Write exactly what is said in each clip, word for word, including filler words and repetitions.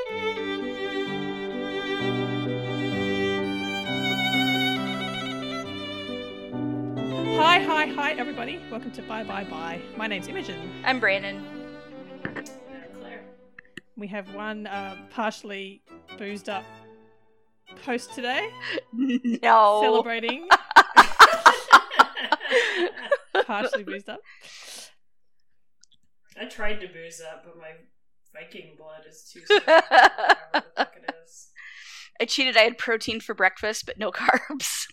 Hi, hi, hi, everybody. Welcome to Bye Bye Bye. My name's Imogen. I'm Brandon. I'm Claire. We have one uh, partially boozed up host today. No. Celebrating. Partially boozed up. I tried to booze up, but my Viking blood is too strong. Whatever the fuck it is. I cheated. I had protein for breakfast, but no carbs.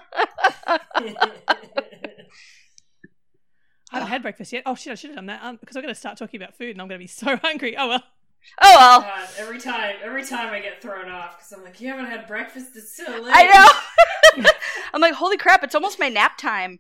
I haven't had breakfast yet. Oh shit, I should have done that um, because I'm going to start talking about food and I'm going to be so hungry. Oh well. Oh well. God, every time, every time I get thrown off because I'm like, you haven't had breakfast. It's so late. I know. I'm like, holy crap! It's almost my nap time.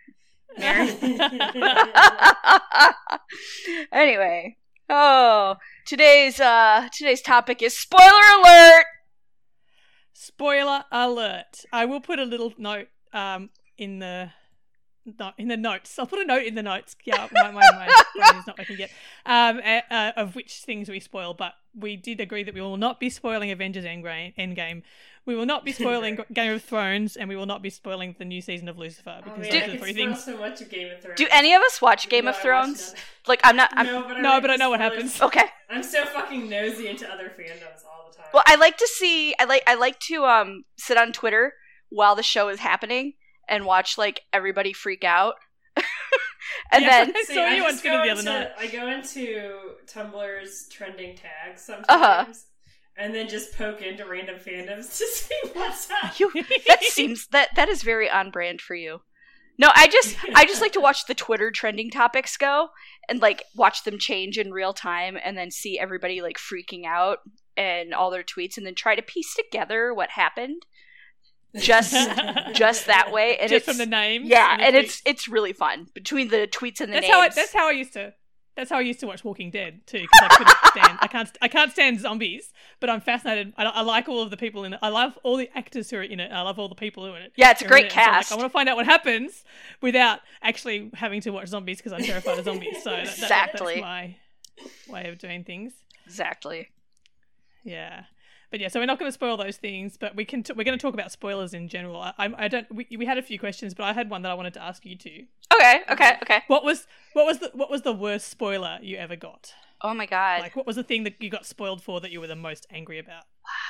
Anyway, oh, today's uh today's topic is spoiler alert. Spoiler alert. I will put a little note um in the no, in the notes. I'll put a note in the notes. Yeah, my my, my brain is not working yet. Um, uh, uh, of which things we spoil, but we did agree that we will not be spoiling Avengers Endgame. Endgame. We will not be spoiling Game of Thrones, and we will not be spoiling the new season of Lucifer because oh, man, those I are the could three spoil things. so much of Game of Thrones. Do any of us watch Game No, of I watched Thrones? none. Like, I'm not. I'm, no, but I, No, read but I know what spoilers. happens. okay. I'm so fucking nosy into other fandoms all the time. Well, I like to see. I like. I like to um sit on Twitter while the show is happening and watch like everybody freak out. And Yeah, then I See, saw I you on just Twitter go the other into- night. I go into Tumblr's trending tags sometimes, Uh-huh. and then just poke into random fandoms to see what's up. you, that seems that that is very on brand for you. No, I just I just like to watch the Twitter trending topics go and like watch them change in real time and then see everybody like freaking out and all their tweets and then try to piece together what happened. Just just that way, and Just it's from the names. yeah, the and tweets. it's it's really fun between the tweets and the That's names. how I, that's how I used to. That's how I used to watch Walking Dead too, because I couldn't stand. I can't. I can't stand zombies, but I'm fascinated. I, I like all of the people in it. I love all the actors who are in it. I love all the people who are in it. Yeah, it's a who are great in it. So I'm like, cast. I want to find out what happens without actually having to watch zombies because I'm terrified of zombies. So that, that, Exactly. that's my way of doing things. Exactly. Yeah. But yeah, so we're not going to spoil those things, but we can. T- we're going to talk about spoilers in general. I, I, I don't. We, we had a few questions, but I had one that I wanted to ask you too. Okay. Okay. Okay. What was what was the what was the worst spoiler you ever got? Oh my god. Like, what was the thing that you got spoiled for that you were the most angry about?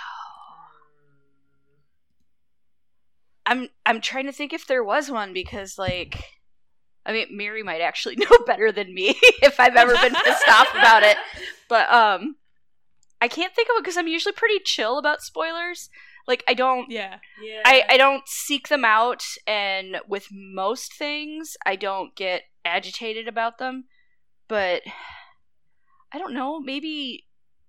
I'm I'm trying to think if there was one because like I mean Mary might actually know better than me if I've ever been pissed off about it. But um I can't think of it because I'm usually pretty chill about spoilers. Like I don't Yeah. Yeah. I, I don't seek them out, and with most things I don't get agitated about them. But I don't know, maybe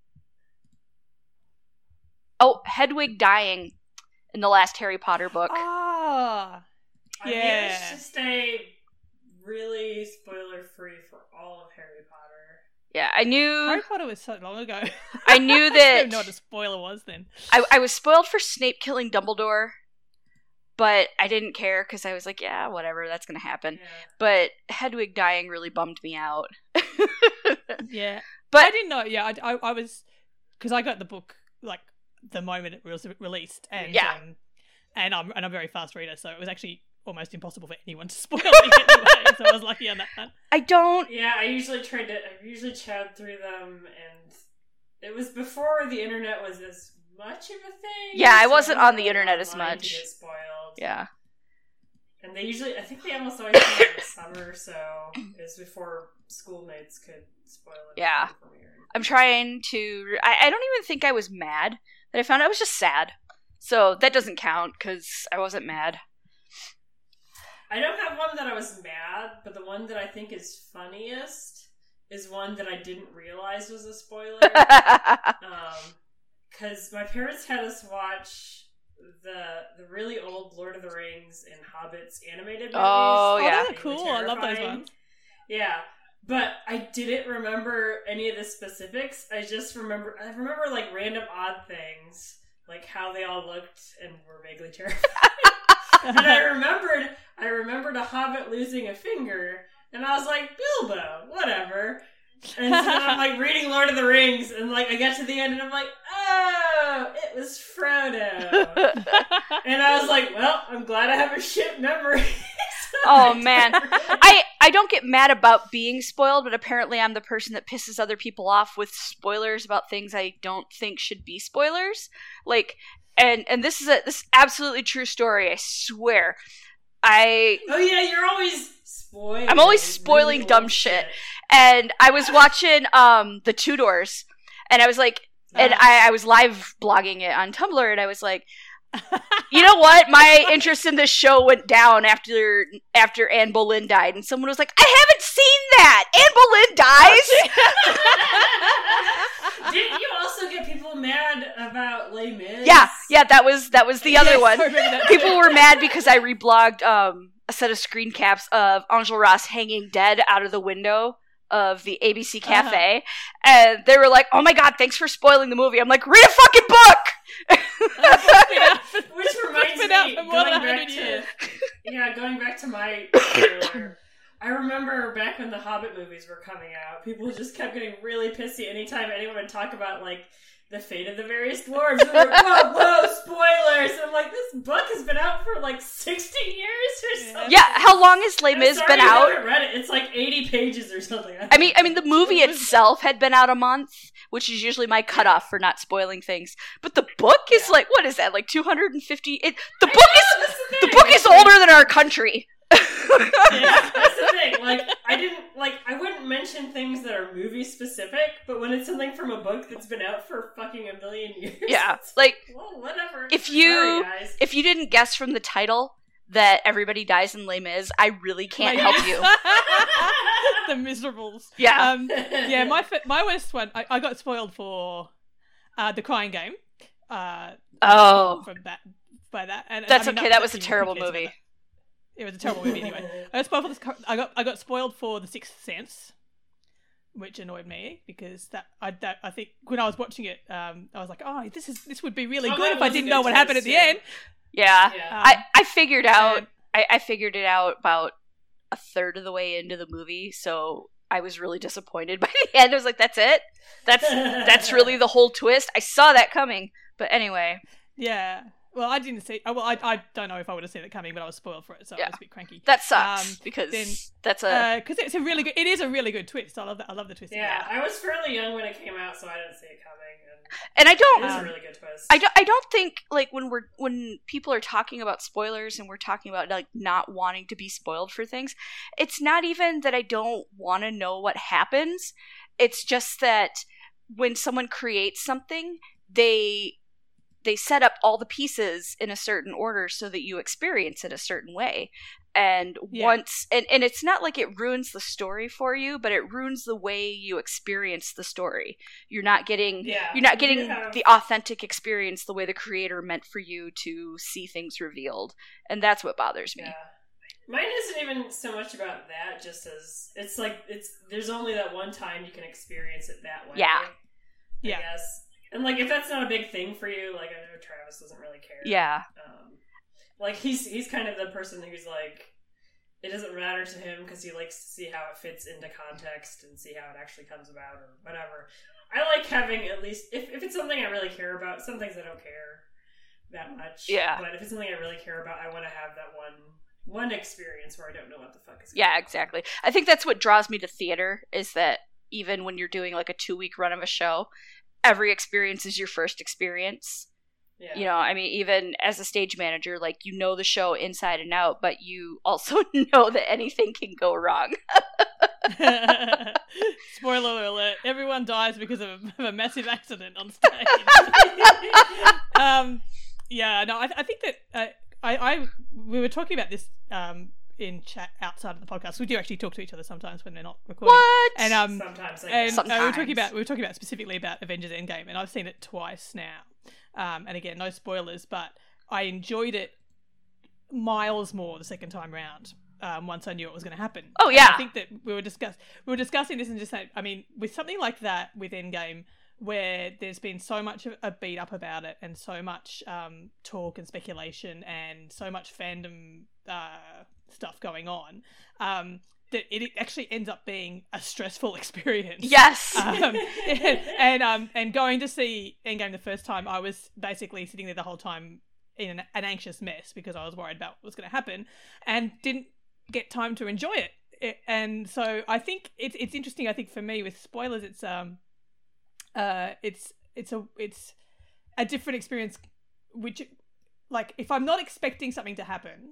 Oh, Hedwig dying in the last Harry Potter book. Ah. I Yeah. managed to stay really spoiler free for all of Harry Potter. Yeah, I knew Harry Potter was so long ago. I knew I that don't know what a spoiler was then. I, I was spoiled for Snape killing Dumbledore, but I didn't care because I was like, yeah, whatever, that's gonna happen. Yeah. But Hedwig dying really bummed me out. Yeah. But I didn't know. Yeah, I, I, I was because I got the book like the moment it was released, and Yeah. um, and I'm and I'm a very fast reader, so it was actually almost impossible for anyone to spoil me anyway. So I was lucky on that front. I don't. Yeah, I usually tried to. I usually chowed through them, and it was before the internet was as much of a thing. Yeah, I so wasn't was on the going internet as online to much. get spoiled. Yeah. And they usually, I think they almost always come out in the summer, so it was before schoolmates could spoil it. Yeah. for me or anything. I'm trying to. I, I don't even think I was mad that I found out. I was just sad. So that doesn't count because I wasn't mad. I don't have one that I was mad, but the one that I think is funniest is one that I didn't realize was a spoiler. um, because my parents had us watch the the really old Lord of the Rings and Hobbits animated movies. Oh, yeah. Oh, they're cool. I love those Terrifying. ones. Yeah, but I didn't remember any of the specifics. I just remember I remember like random odd things, like how they all looked and were vaguely terrifying. And I remembered, I remembered a hobbit losing a finger, and I was like, Bilbo, whatever. And so then I'm like reading Lord of the Rings, and like I get to the end, and I'm like, no, it was Frodo. And I was like, well, I'm glad I have a shit memory. Oh man, I I don't get mad about being spoiled, but apparently I'm the person that pisses other people off with spoilers about things I don't think should be spoilers. Like, and and this is a this is absolutely true story. I swear. I oh yeah, you're always spoiling. I'm always spoiling really dumb shit. shit. And I was watching um the Tudors, and I was like, and I I was live blogging it on Tumblr, and I was like, you know what? My interest in this show went down after after Anne Boleyn died, and someone was like, "I haven't seen that. Anne Boleyn dies." Didn't you also get people mad about Les Mis? Yeah, yeah, that was that was the other Yes, one. I remember that. People were mad because I reblogged um, a set of screen caps of Enjolras hanging dead out of the window of the A B C Cafe, uh-huh. and they were like, "Oh my god, thanks for spoiling the movie." I'm like, "Read a fucking book." Which reminds me, going back to yeah, going back to my trailer, I remember back when the Hobbit movies were coming out, people just kept getting really pissy anytime anyone would talk about like the fate of the various dwarves. They were like, whoa, whoa, spoilers! And I'm like, this book has been out for like sixty years or something. Yeah, how long has Les Mis been out? I haven't read it. It's like eighty pages or something. I mean, I mean, the movie itself had been out a month, which is usually my cutoff for not spoiling things. But the book is yeah. like, what is that? Like two hundred fifty? It, the I book know, is the, the book is older than our country. Yeah, that's the thing. Like, I didn't like. I wouldn't mention things that are movie specific, but when it's something from a book that's been out for fucking a million years, yeah, like, well, whatever. If you Sorry, guys. if you didn't guess from the title that everybody dies in Les Mis, I really can't help you. The Miserables. Yeah, um, yeah. My my worst one. I, I got spoiled for uh, The Crying Game. Uh, oh, from that by that. And that's I mean, okay. That, that was a terrible movie. It was a terrible movie anyway. I got spoiled for this. I got I got spoiled for The Sixth Sense, which annoyed me because that I that, I think when I was watching it, um, I was like, oh, this is this would be really oh, good if I didn't know what twist, happened at the yeah. end. Yeah, yeah. Um, I I figured out and, I, I figured it out about a third of the way into the movie, so I was really disappointed by the end. I was like, that's it. That's that's really the whole twist. I saw that coming, but anyway. Yeah. Well, I didn't see. Well, I I don't know if I would have seen it coming, but I was spoiled for it, so yeah. I was a bit cranky. That sucks um, because then, that's a because uh, it's a really good. It is a really good twist. I love that. I love the twist. Yeah, I was fairly young when it came out, so I didn't see it coming. And, and I don't. It was um, a really good twist. I don't. I don't think like when we're when people are talking about spoilers and we're talking about like not wanting to be spoiled for things, it's not even that I don't want to know what happens. It's just that when someone creates something, they. They set up all the pieces in a certain order so that you experience it a certain way. And yeah. once, and, and it's not like it ruins the story for you, but it ruins the way you experience the story. You're not getting, yeah, you're not getting have... the authentic experience the way the creator meant for you to see things revealed. And that's what bothers me. Yeah. Mine isn't even so much about that, just as, it's like, it's, there's only that one time you can experience it that way. Yeah. I yeah. guess. And, like, if that's not a big thing for you, like, I know Travis doesn't really care. Yeah. Um, like, he's he's kind of the person who's, like, it doesn't matter to him because he likes to see how it fits into context and see how it actually comes about or whatever. I like having at least, if, if it's something I really care about, some things I don't care that much. Yeah. But if it's something I really care about, I want to have that one one experience where I don't know what the fuck is going Yeah, on. exactly. I think that's what draws me to theater, is that even when you're doing, like, a two-week run of a show, every experience is your first experience. Yeah. You know, I mean, even as a stage manager, like, you know the show inside and out, but you also know that anything can go wrong. Spoiler alert, everyone dies because of a, of a massive accident on stage. um, yeah, no, I, I think that uh, I, I we were talking about this um, in chat outside of the podcast. We do actually talk to each other sometimes when they're not recording. What? And um, Sometimes, I and guess. uh, we were Sometimes. talking about we were talking about specifically about Avengers Endgame, and I've seen it twice now. Um, and again, no spoilers, but I enjoyed it miles more the second time round. Um, once I knew it was going to happen. Oh, And yeah. I think that we were discuss we were discussing this and just saying, I mean, with something like that with Endgame, where there's been so much of a beat up about it and so much um, talk and speculation and so much fandom uh, stuff going on, um, that it actually ends up being a stressful experience. Yes. Um, and, and um and going to see Endgame the first time, I was basically sitting there the whole time in an, an anxious mess because I was worried about what was going to happen, and didn't get time to enjoy it. it. And so I think it's it's interesting. I think for me with spoilers, it's um uh it's it's a it's a different experience. Which, like, if I'm not expecting something to happen,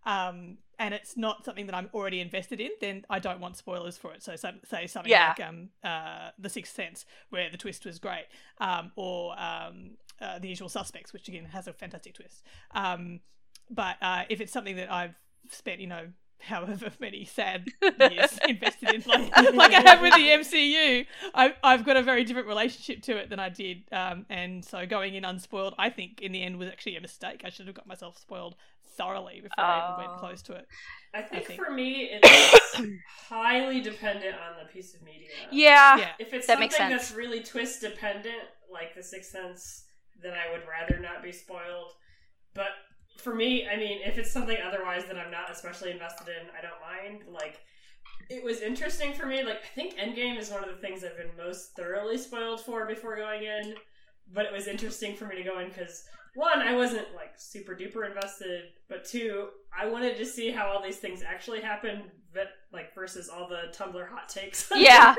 um, and it's not something that I'm already invested in, then I don't want spoilers for it. So, so say something Yeah. like um, uh, The Sixth Sense, where the twist was great, um, or um, uh, The Usual Suspects, which again has a fantastic twist. Um, but uh, if it's something that I've spent, you know, however many sad years invested in, like, like I have with the M C U, I, I've got a very different relationship to it than I did. Um, and so going in unspoiled, I think in the end was actually a mistake. I should have got myself spoiled thoroughly before I even went Oh. close to it. I think, I think. for me, it's highly dependent on the piece of media. Yeah. Yeah. If it's That something makes sense. that's really twist dependent, like The Sixth Sense, then I would rather not be spoiled. But for me, I mean, if it's something otherwise that I'm not especially invested in, I don't mind. Like, it was interesting for me. Like, I think Endgame is one of the things I've been most thoroughly spoiled for before going in. But it was interesting for me to go in because, one, I wasn't, like, super duper invested. But two, I wanted to see how all these things actually happen, but, like, versus all the Tumblr hot takes. Yeah.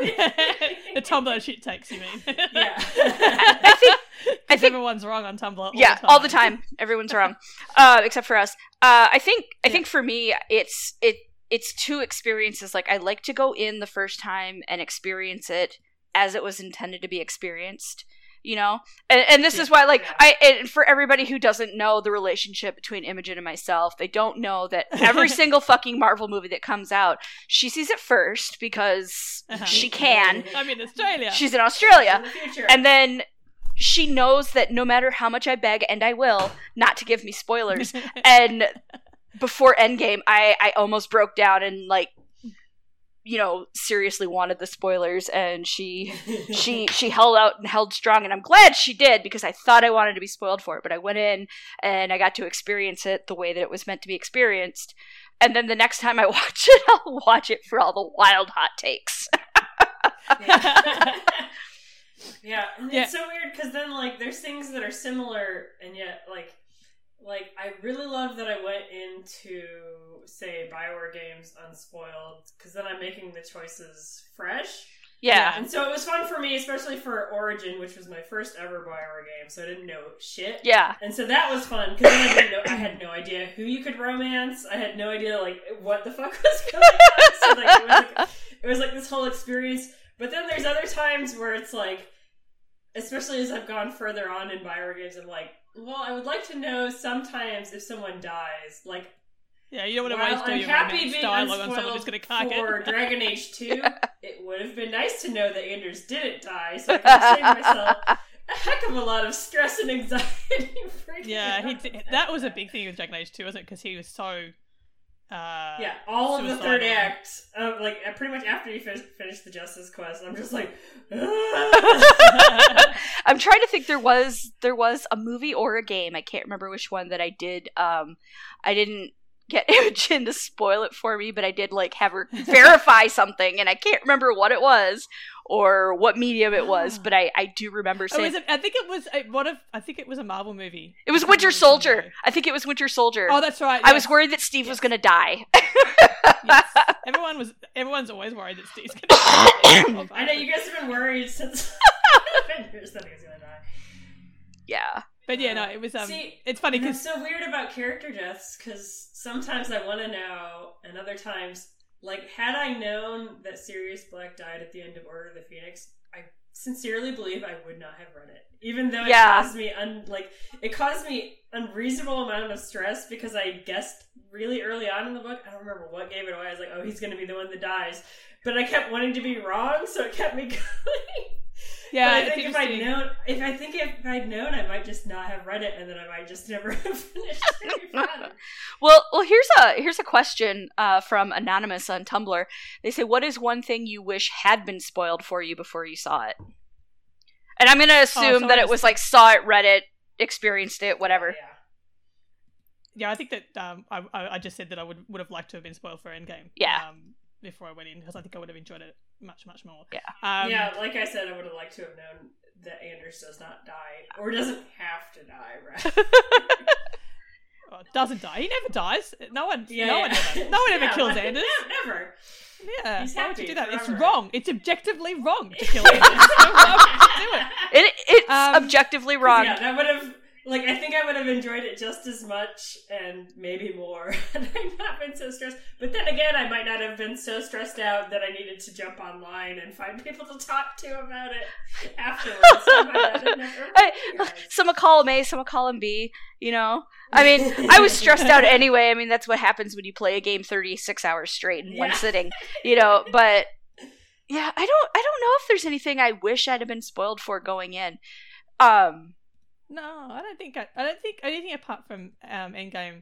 The Tumblr shit takes, you mean? Yeah. I think I think everyone's wrong on Tumblr. All yeah, the time. all the time. Everyone's wrong, uh, except for us. Uh, I think. I Yeah. think for me, it's it. It's two experiences. Like, I like to go in the first time and experience it as it was intended to be experienced. You know, and, and this Yeah. is why, like, Yeah. I and for everybody who doesn't know the relationship between Imogen and myself, they don't know that every single fucking Marvel movie that comes out, she sees it first because Uh-huh. she can. I'm in Australia. She's in Australia. In the future. And then she knows that no matter how much I beg, and I will, not to give me spoilers. And before Endgame, I, I almost broke down and, like, you know, seriously wanted the spoilers. And she she she held out and held strong. And I'm glad she did, because I thought I wanted to be spoiled for it. But I went in and I got to experience it the way that it was meant to be experienced. And then the next time I watch it, I'll watch it for all the wild hot takes. Yeah. Yeah, and Yeah. it's so weird because then, like, there's things that are similar, and yet, like, like I really love that I went into, say, BioWare games unspoiled, because then I'm making the choices fresh. Yeah. And so it was fun for me, especially for Origin, which was my first ever BioWare game, so I didn't know shit. Yeah. And so that was fun, because then I didn't know, I had no idea who you could romance, I had no idea, like, what the fuck was going on, so, like, it was like, it was like this whole experience. But then there's other times where it's like, especially as I've gone further on in BioWare games, I'm like, well, I would like to know sometimes if someone dies. Like, Yeah, you don't want to while waste all I'm your happy romance being dialogue on someone unspoiled who's going to cock for it. Dragon Age two, it would have been nice to know that Anders didn't die, so I could save myself a heck of a lot of stress and anxiety. freaking Yeah, he out. d- that was a big thing with Dragon Age two, wasn't it? Because he was so. Uh, Yeah, all of the suicidal. third act, uh, like uh, pretty much after you finish, finish the Justice Quest, I'm just like, I'm trying to think. There was there was a movie or a game. I can't remember which one that I did. Um, I didn't get Imogen to spoil it for me, but I did, like, have her verify something, and I can't remember what it was or what medium it was. But I, I do remember Oh, saying was it, I think it was a, one of. I think it was a Marvel movie. it was Winter Soldier. I think it was Winter Soldier. Oh, that's right. I yes. was worried that Steve was going to die. Yes. Everyone was. Everyone's always worried that Steve's going to. I know you guys have been worried since Avengers that he was gonna die. Yeah. But yeah, no, it was. Um, See, it's funny And because it's so weird about character deaths, because sometimes I want to know, and other times, like, had I known that Sirius Black died at the end of Order of the Phoenix, I sincerely believe I would not have read it. Even though it Yeah. caused me, un- like, it caused me unreasonable amount of stress, because I guessed really early on in the book, I don't remember what gave it away, I was like, oh, he's going to be the one that dies. But I kept wanting to be wrong, so it kept me going. yeah, but I it's think if I'd interesting. known, if I think if I'd known, I might just not have read it, and then I might just never have finished Harry Potter. Well, well, here's a here's a question uh, from Anonymous on Tumblr. They say, "What is one thing you wish had been spoiled for you before you saw it?" And I'm going to assume so that I it just- was like saw it, read it, experienced it, whatever. Yeah. Yeah, I think that um, I, I I just said that I would would have liked to have been spoiled for Endgame. Yeah. Um, before I went in because I think I would have enjoyed it much much more. Yeah. Um, yeah, like I said, I would have liked to have known that Anders does not die or doesn't have to die, right? well, doesn't die. He never dies. No one. Yeah, no yeah. one ever. No one ever Yeah, kills like, Anders. no, never. Yeah. He's Why would you happy do that? It's forever. wrong. It's objectively wrong to kill Anders. So why would you do it? It it's Um, objectively wrong. Yeah, that would have, like, I think I would have enjoyed it just as much and maybe more had I not been so stressed. But then again, I might not have been so stressed out that I needed to jump online and find people to talk to about it afterwards. So I might not have never I, realized. some call him A, some call him B, you know? I mean, I was stressed out anyway. I mean, that's what happens when you play a game thirty-six hours straight in one Yeah. sitting, you know? But, yeah, I don't I don't know if there's anything I wish I'd have been spoiled for going in. Um, No, I don't think. I, I don't think anything apart from um, Endgame.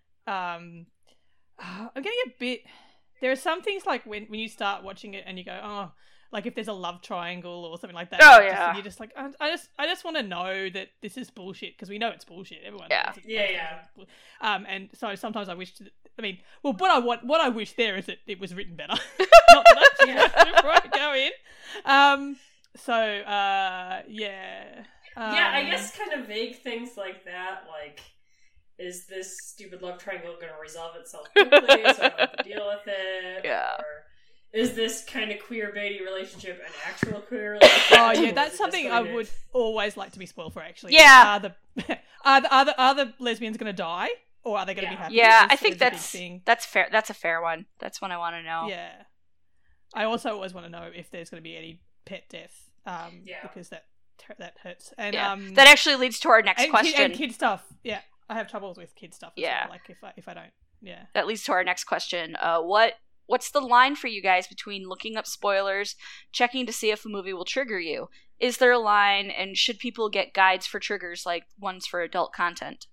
Um, uh, I'm getting a bit. There are some things like when when you start watching it and you go, oh, like if there's a love triangle or something like that. Oh, you're just- yeah. You're just like, I, I just I just want to know that this is bullshit because we know it's bullshit. Everyone. Yeah. knows it's Yeah, bullshit. yeah. Um, and so sometimes I wish. To, I mean, well, what I want, what I wish there is that it was written better. Not that I Yeah. before I go in. Um. So, uh, yeah. Yeah, I Um, guess kind of vague things like that, like, is this stupid love triangle going to resolve itself quickly so I don't have to deal with it? Yeah. Or is this kind of queer baity relationship an actual queer relationship? Oh Or yeah, is that's it something just I going to- would always like to be spoiled for. Actually, Yeah. Are the are the, are the, are the lesbians going to die, or are they going to Yeah. be happy? yeah, Is- I think is a big that's thing. that's fair. That's a fair one. That's one I want to know. Yeah. I also always want to know if there's going to be any pet death, um, Yeah. because that that hurts. And Yeah. um, That actually leads to our next and question. Kid, and kid stuff. Yeah, I have troubles with kid stuff. As Yeah. well, like if I if I don't. Yeah. that leads to our next question. Uh, what what's the line for you guys between looking up spoilers, checking to see if a movie will trigger you? Is there a line, and should people get guides for triggers like ones for adult content?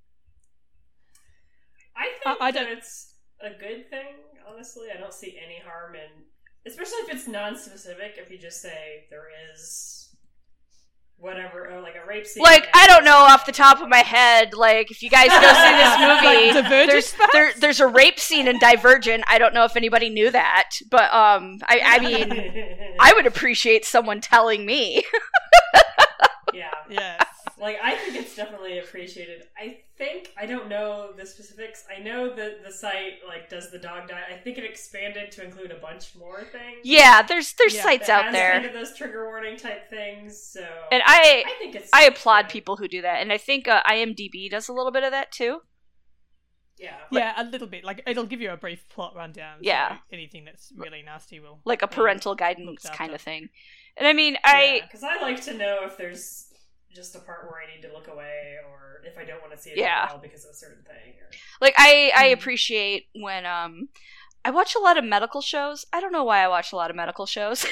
I think I- I that don't- it's a good thing, honestly. I don't see any harm in, especially if it's non-specific, if you just say there is whatever, or like a rape scene. Like, and I don't know it's- off the top of my head, like, if you guys go see this movie, Like Divergent, there's, perhaps? there, there's a rape scene in Divergent. I don't know if anybody knew that, but, um, I, I mean, I would appreciate someone telling me. yeah. Yes. Like, I think it's definitely appreciated. I think, I don't know the specifics. I know that the site, like, does the dog die? I think it expanded to include a bunch more things. Yeah, there's there's Yeah, sites that out has there. kind of those trigger warning type things, so... And I I think it's... I applaud people who do that, and I think uh, IMDb does a little bit of that too. Yeah. Yeah, a little bit. Like it'll give you a brief plot rundown. So Yeah. anything that's really nasty will Like a be parental looked guidance after. kind of thing. And I mean, I Because I like to know if there's just a part where I need to look away, or if I don't want to see it Yeah. at all because of a certain thing. Or... like I I Mhm. appreciate when um I watch a lot of medical shows. I don't know why I watch a lot of medical shows.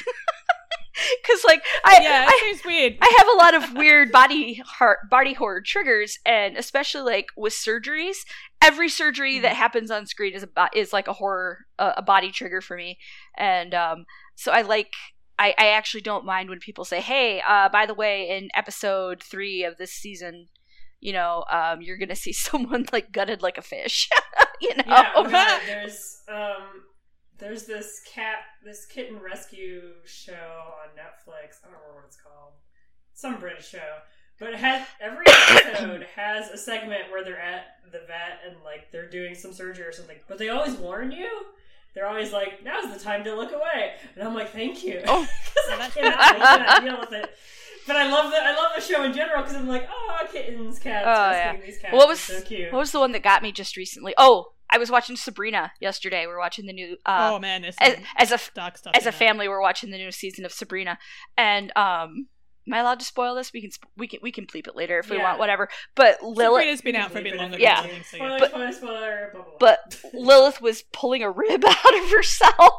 Cuz like I Yeah, I it seems weird. I have a lot of weird body heart body horror triggers, and especially like with surgeries, every surgery that happens on screen is a bo- is like a horror uh, a body trigger for me, and um, so I like I, I actually don't mind when people say, hey, uh, by the way, in episode three of this season, you know, um, you're gonna see someone like gutted like a fish, you know. Yeah, oh God, there's um, there's this cat, this kitten rescue show on Netflix. I don't remember what it's called. Some British show, but it has every episode has a segment where they're at the vet and like they're doing some surgery or something. But they always warn you. They're always like, "Now's the time to look away," and I'm like, "Thank you," because Oh. I cannot, I cannot deal with it. But I love the I love the show in general because I'm like, "Oh, kittens, cats, Oh, rescuing yeah. these cats, What was- it's so cute." What was the one that got me just recently? Oh, I was watching Sabrina yesterday. We're watching the new. Uh, oh man, there's as, some as a dark stuff. as in a that. family, we're watching the new season of Sabrina, and um, am I allowed to spoil this? We can sp- we can we can bleep it later if we Yeah. want, whatever. But Lilith, Sabrina's been out for a bit longer. Yeah. than I think, so Spoiler, But- spoiler, spoiler, blah, blah, blah. but Lilith was pulling a rib out of herself,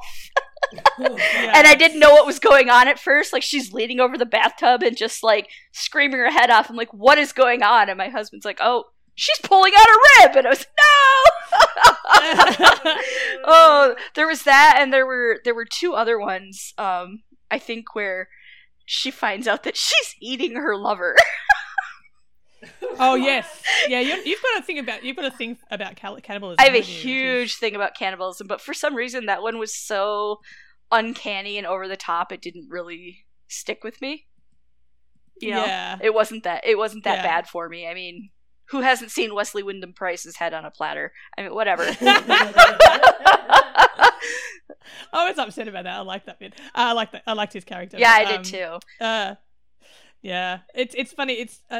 Yeah. and I didn't know what was going on at first. Like she's leaning over the bathtub and just like screaming her head off. I'm like, what is going on? And my husband's like, oh, she's pulling out a rib, and I was like, no. Oh, there was that, and there were there were two other ones. Um, I think where she finds out that she's eating her lover. Oh yes, yeah. You're, you've got to think about you've got to think about cal- cannibalism. I have a haven't you, which huge is- thing about cannibalism, but for some reason that one was so uncanny and over the top, it didn't really stick with me. You know, Yeah. it wasn't that it wasn't that Yeah. bad for me. I mean, who hasn't seen Wesley Wyndham Price's head on a platter? I mean, whatever. I was upset about that. I like that bit. Uh, I like that. I liked his character. Yeah, I Um, did too. Uh, yeah, it's it's funny. It's uh,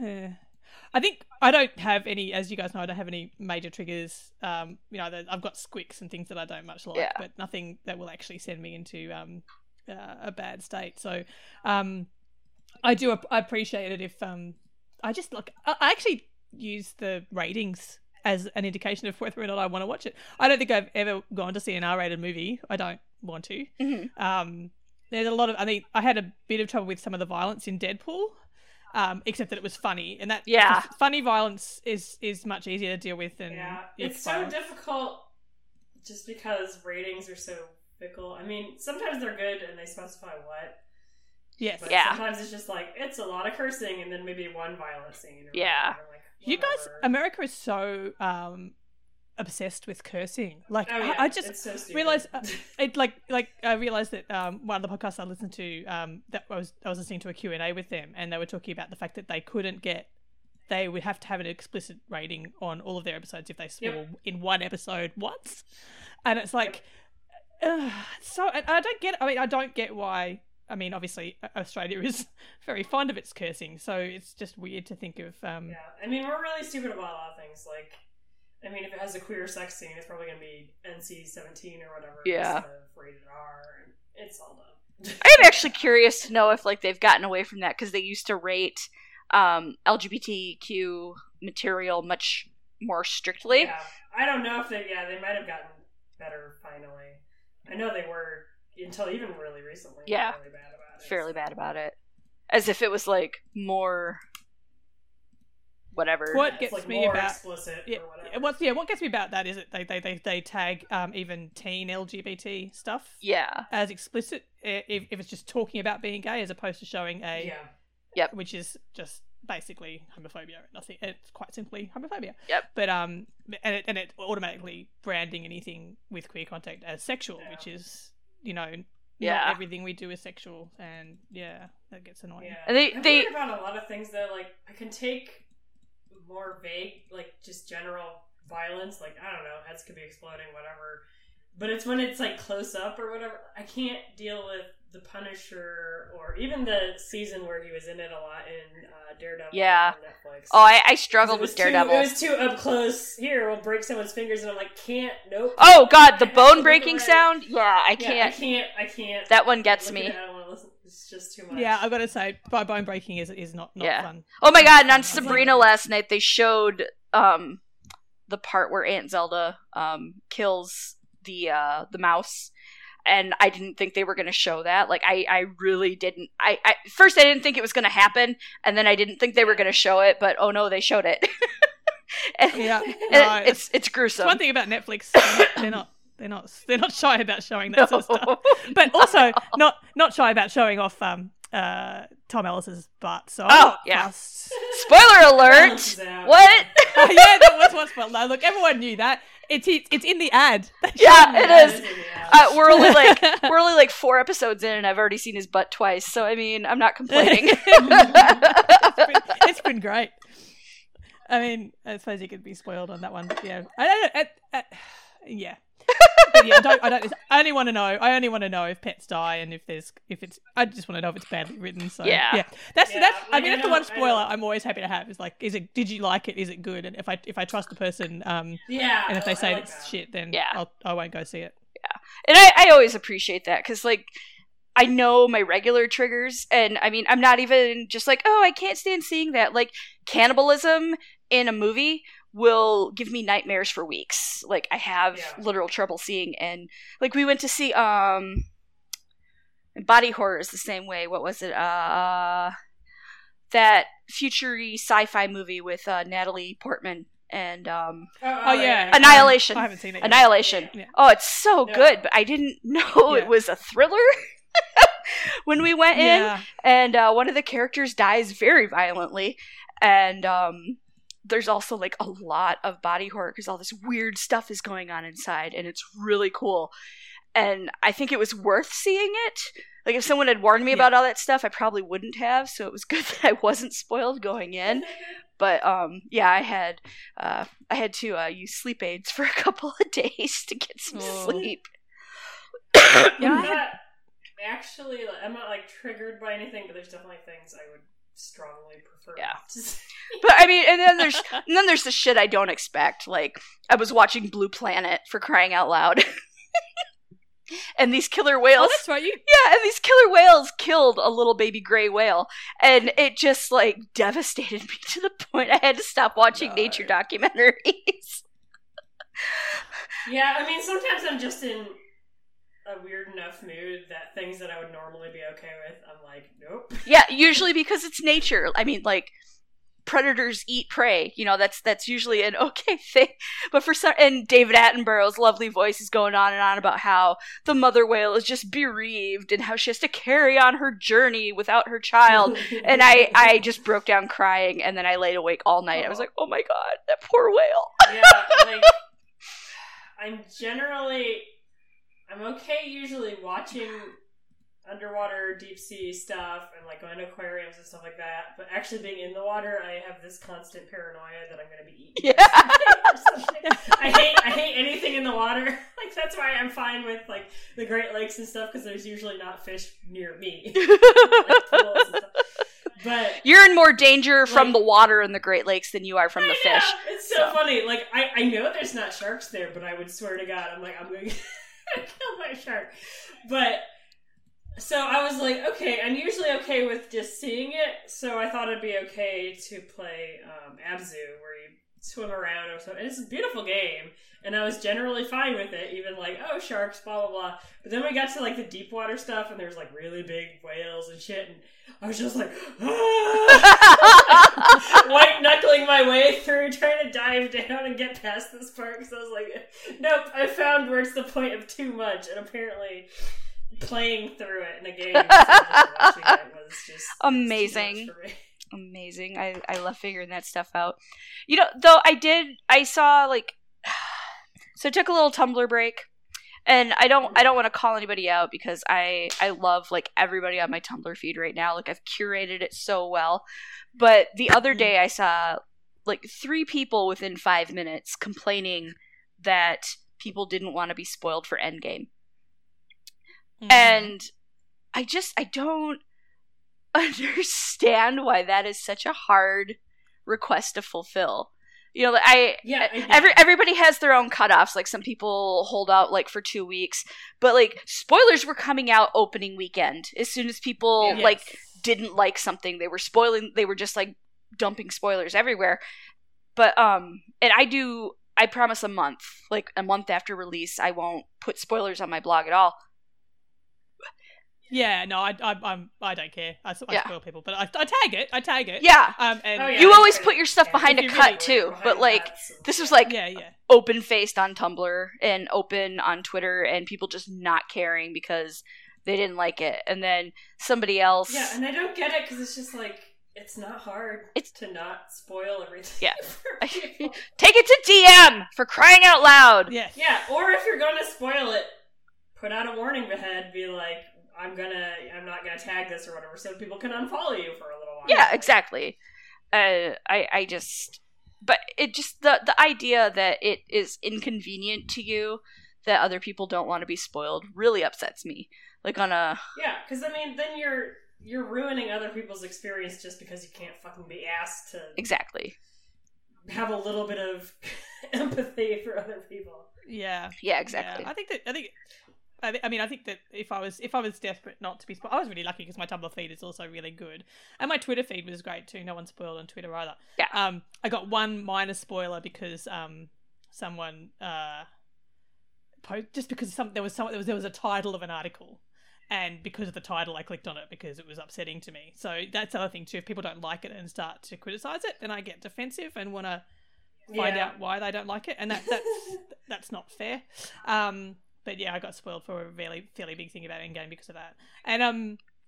I think I don't have any, as you guys know, I don't have any major triggers. Um, you know, I've got squicks and things that I don't much like, Yeah. but nothing that will actually send me into um uh, a bad state. So, um, I do ap- I appreciate it if um I just look. I I actually use the ratings as an indication of whether or not I want to watch it. I don't think I've ever gone to see an R-rated movie. I don't want to. Mhm. Um, there's a lot of. I mean, I had a bit of trouble with some of the violence in Deadpool, um, except that it was funny, and that Yeah. funny violence is is much easier to deal with than Yeah, yuck it's so violence. difficult just because ratings are so fickle. I mean, sometimes they're good and they specify what, Yes. but Yeah. sometimes it's just like, it's a lot of cursing and then maybe one violent scene. Or Yeah. whatever. Like, You guys, whatever. America is so um obsessed with cursing. Like Oh, yeah. I, I just it's so stupid. realized uh, it like like I realized that um one of the podcasts I listened to um that I was I was listening to a Q and A with them, and they were talking about the fact that they couldn't get they would have to have an explicit rating on all of their episodes if they swore Yep. in one episode once, and it's like uh, so and I don't get I mean I don't get why. I mean, obviously, Australia is very fond of its cursing, so it's just weird to think of. Um, Yeah, I mean, we're really stupid about a lot of things. Like, I mean, if it has a queer sex scene, it's probably going to be N C seventeen or whatever. Yeah. Instead of rated R, and it's all done. I'm actually curious to know if like they've gotten away from that because they used to rate um, L G B T Q material much more strictly. Yeah, I don't know if they. Yeah, they might have gotten better finally. I know they were until even really recently. Yeah. Really bad about it. Fairly bad about it, as if it was like more whatever. What It's, gets like, me more about- explicit Yeah, or whatever. what's yeah, what gets me about that is that they they they, they tag um, even teen L G B T stuff Yeah, as explicit i- if, if it's just talking about being gay as opposed to showing a Yeah. which is just basically homophobia. Nothing. It's quite simply homophobia. Yep. But um, and it and it automatically branding anything with queer contact as sexual, Yeah. which is you know Yeah. not everything we do is sexual, and yeah, that gets annoying. Yeah. And they- I'm they- worried about a lot of things that like I can take more vague, like just general violence, like I don't know, heads could be exploding, whatever. But it's when it's like close up or whatever. I can't deal with the Punisher or even the season where he was in it a lot in uh, Daredevil Yeah. on Netflix. Oh, I, I 'Cause struggled it was with too- Daredevil. It was too up close. Here, we'll break someone's fingers, and I'm like, can't. Nope. Oh God, the I have to bone look breaking away. sound. Yeah, I Yeah, I can't. can't. I can't. That one gets look me. at it, I don't want to listen. It's just too much. Yeah, I've got to say, by bone breaking is is not not Yeah. fun. Oh my God! And on It's Sabrina last night, they showed um the part where Aunt Zelda um kills the uh the mouse. And I didn't think they were going to show that. Like, I, I really didn't. I, I first I didn't think it was going to happen, and then I didn't think they were going to show it. But oh no, they showed it. And- Yeah, and no, it's it's It's gruesome. one thing about Netflix; they're not they're not they're not shy about showing that sort of stuff. No. But also not not shy about showing off um uh Tom Ellis's butt. So Oh, yeah. just- Spoiler alert! Balances out. What? Oh, yeah, that was what's well. No, look, everyone knew that. It's it's, it's in the ad. They Yeah, showed it the ad. is. Uh, we're only like we're only like four episodes in, and I've already seen his butt twice. So I mean, I'm not complaining. it's, been, it's been great. I mean, I suppose you could be spoiled on that one, but yeah, I don't know. Uh, uh, yeah, but yeah, I don't. I don't. I only want to know. I only want to know if pets die and if there's if it's. I just want to know if it's badly written. So Yeah. yeah, that's Yeah, that's. I like, mean, I that's the know- one I spoiler know. I'm always happy to have. Is like, is it? Did you like it? Is it good? And if I if I trust the person, um, Yeah. and if I- they I say like it's that. shit, then Yeah. I'll I won't go see it. And I, I always appreciate that because, like, I know my regular triggers, and I mean, I'm not even just like, oh, I can't stand seeing that. Like, cannibalism in a movie will give me nightmares for weeks. Like, I have Yeah. literal trouble seeing, and like, we went to see um, Body Horror is the same way. What was it? Uh, that future-y sci-fi movie with uh, Natalie Portman and um, Oh, Oh yeah, Annihilation. I haven't seen it. Yet. Annihilation. Yeah. Oh, it's so Yeah. good, but I didn't know Yeah. it was a thriller. when we went Yeah. in, and uh, one of the characters dies very violently, and um, there's also like a lot of body horror because all this weird stuff is going on inside, and it's really cool. And I think it was worth seeing it. Like, if someone had warned me Yeah. about all that stuff, I probably wouldn't have. So it was good that I wasn't spoiled going in. But um, yeah, I had uh, I had to uh, use sleep aids for a couple of days to get some Oh. sleep. Yeah, I'm I had- not actually. Like, I'm not like triggered by anything, but there's definitely things I would strongly prefer. Yeah. not to see. But I mean, and then there's and then there's the shit I don't expect. Like, I was watching Blue Planet, for crying out loud. And these killer whales. Oh, that's right. You Yeah, and these killer whales killed a little baby gray whale, and it just like devastated me to the point I had to stop watching God. nature documentaries. Yeah, I mean, sometimes I'm just in a weird enough mood that things that I would normally be okay with, I'm like, nope. Yeah, usually because it's nature. I mean, like, predators eat prey. You know, that's that's usually an okay thing. But for some, and David Attenborough's lovely voice is going on and on about how the mother whale is just bereaved and how she has to carry on her journey without her child. And I, I just broke down crying, and then I laid awake all night. I was like, oh my god, that poor whale. Yeah, like, I'm generally, I'm okay usually watching underwater deep sea stuff and like going to aquariums and stuff like that, but actually being in the water, I have this constant paranoia that I'm going to be eaten. Yeah. or something. I hate I hate anything in the water. Like, that's why I'm fine with like the Great Lakes and stuff, because there's usually not fish near me. Like pools and stuff. But You're in more danger from Like- the water in the Great Lakes than you are from the I know, fish. it's so, so. funny. Like, I, I know there's not sharks there, but I would swear to God, I'm like, I'm going to kill my shark. But, so I was like, okay, I'm usually okay with just seeing it, so I thought it'd be okay to play um, Abzu, where you swim around or something. And it's a beautiful game, and I was generally fine with it, even like, oh, sharks, blah, blah, blah. But then we got to, like, the deep water stuff, and there's, like, really big whales and shit, and I was just like, ah! white knuckling my way through, trying to dive down and get past this part, because I was like, nope, I found where it's the point of too much, and apparently playing through it in a game instead of just watching it was just Amazing. too much for me. Amazing. I, I love figuring that stuff out. You know, though I did, I saw like, so I took a little Tumblr break, and I don't, I don't want to call anybody out because I, I love like everybody on my Tumblr feed right now. Like, I've curated it so well. But the other day I saw like three people within five minutes complaining that people didn't want to be spoiled for Endgame. Mhm. And I just, I don't understand why that is such a hard request to fulfill. You know, like, I, Yeah, I get every it. everybody has their own cutoffs. Like, some people hold out like for two weeks, but like, spoilers were coming out opening weekend. As soon as people Yeah. like Yes. didn't like something, they were spoiling. They were just like dumping spoilers everywhere. But um, and I do. I promise a month, like a month after release, I won't put spoilers on my blog at all. Yeah, no, I, I, I'm, I don't care. I, I Yeah. spoil people, but I, I tag it. I tag it. Yeah. Um, and Oh, yeah, You I always agree. put your stuff Yeah, behind if a you cut really too, Behind but like cuts and this was stuff. like yeah, yeah. open faced on Tumblr and open on Twitter, and people just not caring because they didn't like it. And then somebody else, Yeah, and I don't get it because it's just like, it's not hard It's- to not spoil everything. Yeah. for people. take it to D M for crying out loud. Yeah. Yeah, or if you're going to spoil it, put out a warning ahead, be like, I'm gonna, I'm not gonna tag this or whatever, so people can unfollow you for a little while. Yeah, exactly. Uh, I I just, but it just the the idea that it is inconvenient to you that other people don't want to be spoiled really upsets me. Like on a Yeah, because I mean, then you're you're ruining other people's experience just because you can't fucking be asked to exactly. have a little bit of empathy for other people. Yeah. Yeah, exactly. Yeah, I think that I think. I, th- I mean, I think that if I was if I was desperate not to be spoiled, I was really lucky because my Tumblr feed is also really good, and my Twitter feed was great too. No one spoiled on Twitter either. Yeah. Um, I got one minor spoiler because um, someone uh, po- just because some there was some there was there was a title of an article, and because of the title, I clicked on it because it was upsetting to me. So that's the other thing too. If people don't like it and start to criticize it, then I get defensive and want to find Yeah. out why they don't like it, and that that's that's not fair. Um. But yeah, I got spoiled for a really fairly big thing about Endgame because of that. And um,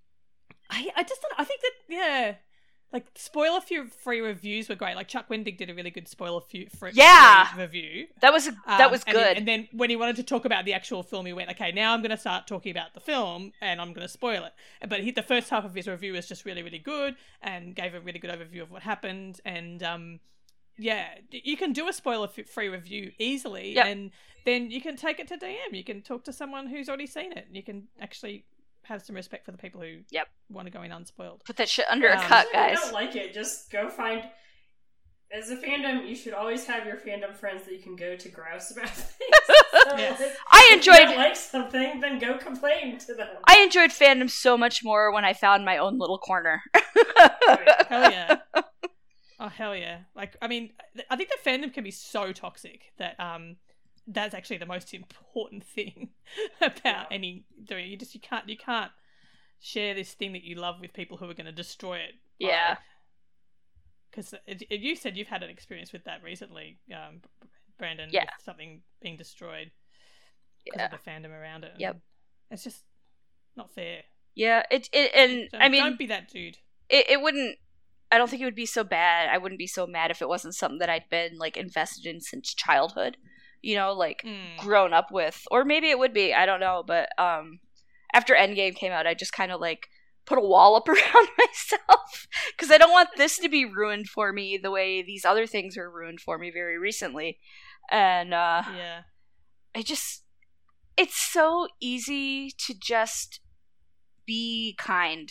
I I just don't. I think that yeah. Like, spoiler-free reviews were great. Like, Chuck Wendig did a really good spoiler-free yeah. review. That was that um, was and good. Then, and then when he wanted to talk about the actual film, he went, okay, now I'm going to start talking about the film, and I'm going to spoil it. But he, the first half of his review was just really, really good, and gave a really good overview of what happened. And, um, yeah, you can do a spoiler-free review easily, yep. and then you can take it to D M. You can talk to someone who's already seen it. You can actually have some respect for the people who yep. want to go in unspoiled. Put that shit under um, a cut, guys. If you don't like it, just go find... As a fandom, you should always have your fandom friends that you can go to grouse about things. So yes. if, I enjoyed... If you don't like something, then go complain to them. I enjoyed fandom so much more when I found my own little corner. Hell yeah. Oh, hell yeah. Like, I mean, I think the fandom can be so toxic that... um. That's actually the most important thing about yeah. any doing. You just you can't you can't share this thing that you love with people who are going to destroy it. Yeah. Because you said you've had an experience with that recently, um, Brandon. Yeah. With something being destroyed because yeah. of the fandom around it. Yep. It's just not fair. Yeah. It it and don't, I mean, don't be that dude. It it wouldn't. I don't think it would be so bad. I wouldn't be so mad if it wasn't something that I'd been like invested in since childhood. You know, like, mm. grown up with. Or maybe it would be. I don't know. But um, after Endgame came out, I just kind of, like, put a wall up around myself. Because I don't want this to be ruined for me the way these other things were ruined for me very recently. And, uh... yeah. I just... It's so easy to just be kind.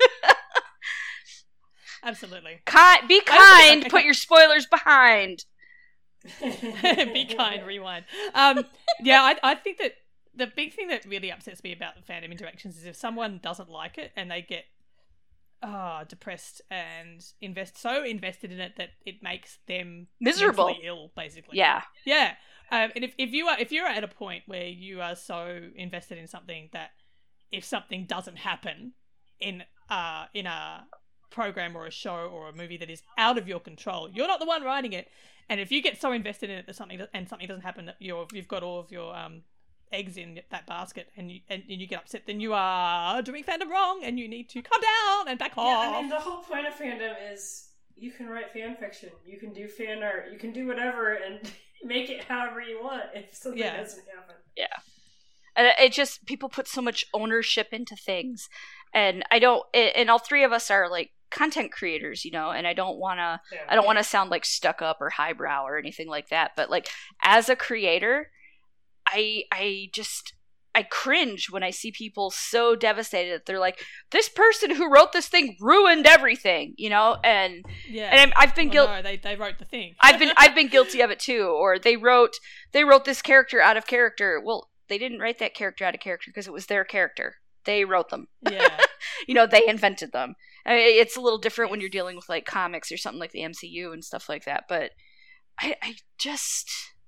Absolutely. Ki- be kind! Put your spoilers behind! Be kind, rewind. Um, yeah, I, I think that the big thing that really upsets me about the fandom interactions is if someone doesn't like it and they get oh, depressed and invest so invested in it that it makes them miserable, mentally ill, basically. Yeah, yeah. Um, and if, if you are if you're at a point where you are so invested in something that if something doesn't happen in uh in a program or a show or a movie that is out of your control, you're not the one writing it. And if you get so invested in it that something and something doesn't happen, that you're you've got all of your um eggs in that basket, and you and, and you get upset, then you are doing fandom wrong, and you need to calm down and back yeah, off. I mean, the whole point of fandom is you can write fan fiction, you can do fan art, you can do whatever, and make it however you want if something yeah. doesn't happen. Yeah, and it just people put so much ownership into things, and I don't. And all three of us are like content creators, you know, and I don't want to yeah. I don't want to sound like stuck up or highbrow or anything like that, but like as a creator, I I just I cringe when I see people so devastated that they're like, this person who wrote this thing ruined everything, you know, and yeah, and I'm, I've been well, guilty. No, they they wrote the thing. I've been I've been guilty of it too, or they wrote they wrote this character out of character. Well, they didn't write that character out of character because it was their character. They wrote them. Yeah. You know, they invented them. I mean, it's a little different when you're dealing with like comics or something like the M C U and stuff like that. But I, I just,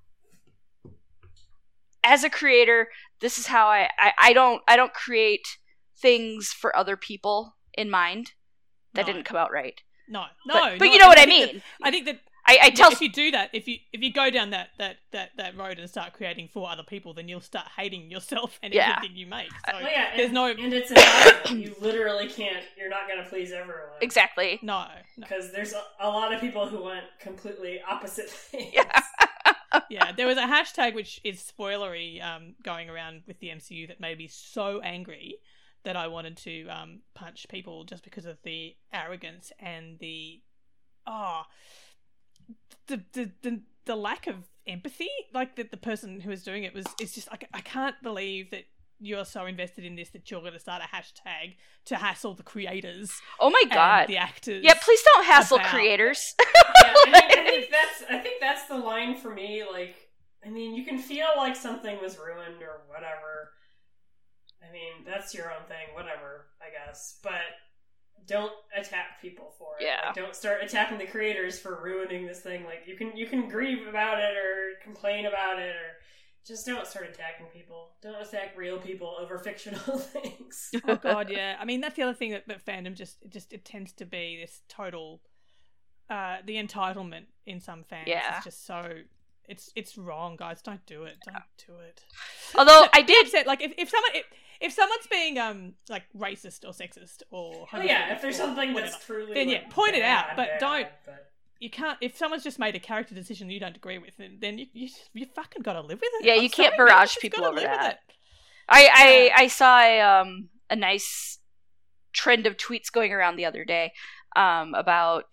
as a creator, this is how I, I, I don't I don't create things for other people in mind. That no. didn't come out right. No, no. But, but no, you know what I, I mean. That, I think that. I, I tell if you do that, if you if you go down that, that, that, that road and start creating for other people, then you'll start hating yourself and yeah. everything you make. So well, yeah, there's and, no and it's impossible. You literally can't. You're not going to please everyone. Exactly. No, because no. there's a, a lot of people who want completely opposite things. Yeah. Yeah, there was a hashtag which is spoilery um, going around with the M C U that made me so angry that I wanted to um, punch people just because of the arrogance and the oh. The, the the the lack of empathy, like that the person who was doing it was, it's just like, I can't believe that you're so invested in this that you're going to start a hashtag to hassle the creators. Oh my god, and the actors. Yeah, please don't hassle about... creators. Yeah, I, mean, I think that's I think that's the line for me. Like, I mean, you can feel like something was ruined or whatever. I mean, that's your own thing, whatever, I guess, but don't attack people for it. Yeah. Like, don't start attacking the creators for ruining this thing. Like, you can you can grieve about it or complain about it, or just don't start attacking people. Don't attack real people over fictional things. Oh god, yeah. I mean, that's the other thing that, that fandom just it just it tends to be this total uh the entitlement in some fans. Yeah. It's just so it's it's wrong, guys. Don't do it. Don't do it. Although I did say, like if if someone if, if someone's being um like racist or sexist or Oh yeah, if there's or something whatever, that's truly then yeah, like, point it out, bad, but bad, don't. But... You can't. If someone's just made a character decision you don't agree with, then, then you you you fucking got to live with it. Yeah, I'm you can't sorry, man, barrage you just people gotta over live with that. it. I, I, Yeah. I saw a, um, a nice trend of tweets going around the other day um, about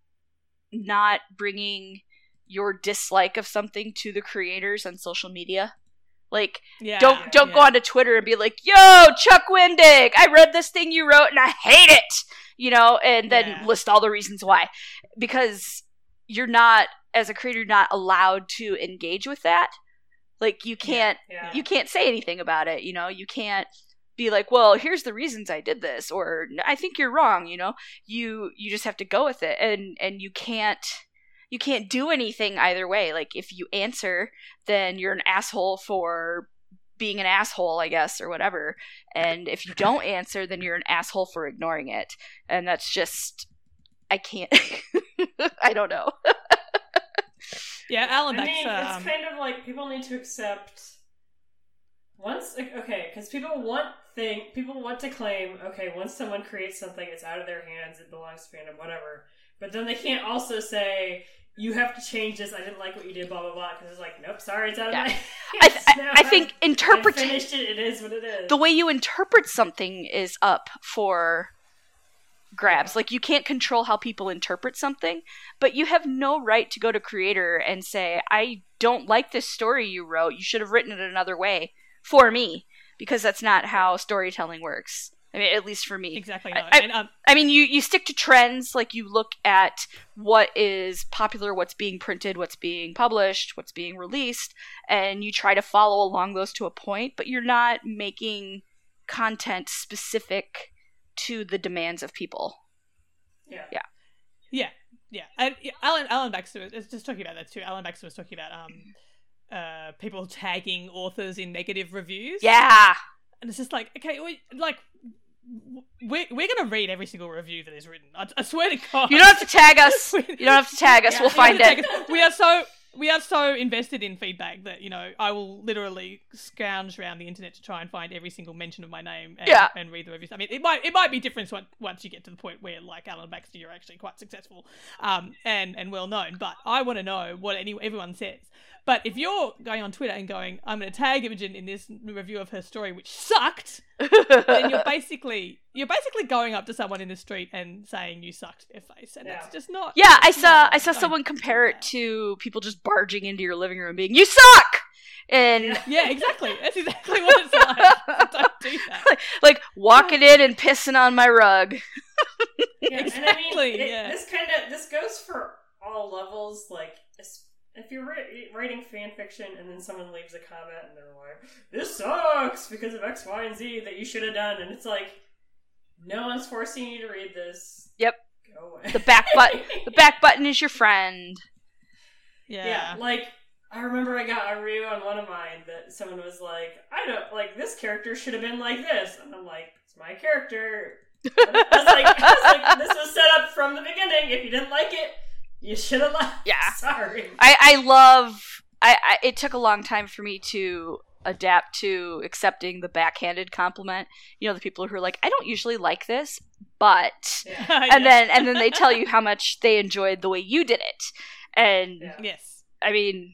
not bringing your dislike of something to the creators on social media. Like, Yeah, don't don't yeah. go onto Twitter and be like, "Yo, Chuck Wendig, I read this thing you wrote and I hate it," you know, and then Yeah. list all the reasons why. Because you're not, as a creator, not allowed to engage with that. Like, you can't Yeah. you can't say anything about it, you know. You can't be like, "Well, here's the reasons I did this," or "I think you're wrong," you know. You you just have to go with it, and and you can't. You can't do anything either way. Like, if you answer, then you're an asshole for being an asshole, I guess, or whatever. And if you don't answer, then you're an asshole for ignoring it. And that's just, I can't, I don't know. Yeah, Alan I Beck's. mean, it's um, kind of like people need to accept once. like, Okay, because people want thing. People want to claim. Okay, once someone creates something, it's out of their hands. It belongs to fandom, whatever. But then they can't also say, "You have to change this. I didn't like what you did." Blah blah blah. Because it's like, nope, sorry, it's out of Yeah. my hands. I, th- now. I, I think I interpret finished it. It is what it is. the way you interpret something is up for grabs. Like, you can't control how people interpret something, but you have no right to go to creator and say, "I don't like this story you wrote. You should have written it another way for me," because that's not how storytelling works. I mean, at least for me. exactly. I- No. I- and, um, I mean, you, you stick to trends, like you look at what is popular, what's being printed, what's being published, what's being released, and you try to follow along those to a point, but you're not making content specific to the demands of people. yeah. Yeah. Yeah, yeah. And yeah, Alan Alan Baxter was just talking about that too. Alan Baxter was talking about um, uh, people tagging authors in negative reviews. Yeah. And it's just like, okay, we, like, w- we're, we're going to read every single review that is written. I, I swear to God. You don't have to tag us. We- You don't have to tag us. Yeah, We'll you find You don't it. have to take us- We are so we are so invested in feedback that, you know, I will literally scrounge around the internet to try and find every single mention of my name and, Yeah. and read the reviews. I mean, it might it might be different once once you get to the point where, like Alan Baxter, you're actually quite successful um, and and well known. But I want to know what any everyone says. But if you're going on Twitter and going, "I'm going to tag Imogen in this review of her story, which sucked," then you're basically you're basically going up to someone in the street and saying you sucked to their face, and Yeah. that's just not. Yeah, I that's saw not- I saw don't someone do compare it that. to people just barging into your living room being, "You suck!" And Yeah. Yeah, exactly. That's exactly what it's like. Don't do that. like walking in and pissing on my rug. Yeah, and I Exactly, mean, it, yeah. this kind of this goes for all levels. Like, es- if you're ri- writing fan fiction and then someone leaves a comment and they're like, "This sucks because of X, Y, and Z that you should have done," and it's like, no one's forcing you to read this. Yep. Go away. The back button the back button is your friend. Yeah. Yeah, like I remember I got a review on one of mine that someone was like, "I don't like this character should have been like this," and I'm like, "It's my character." I was like, I was like, "This was set up from the beginning. If you didn't like it, you should have left." Yeah. Sorry. I, I love I, I it took a long time for me to adapt to accepting the backhanded compliment. You know, the people who are like, "I don't usually like this, but," Yeah. and then and then they tell you how much they enjoyed the way you did it. And Yeah. Yes. I mean,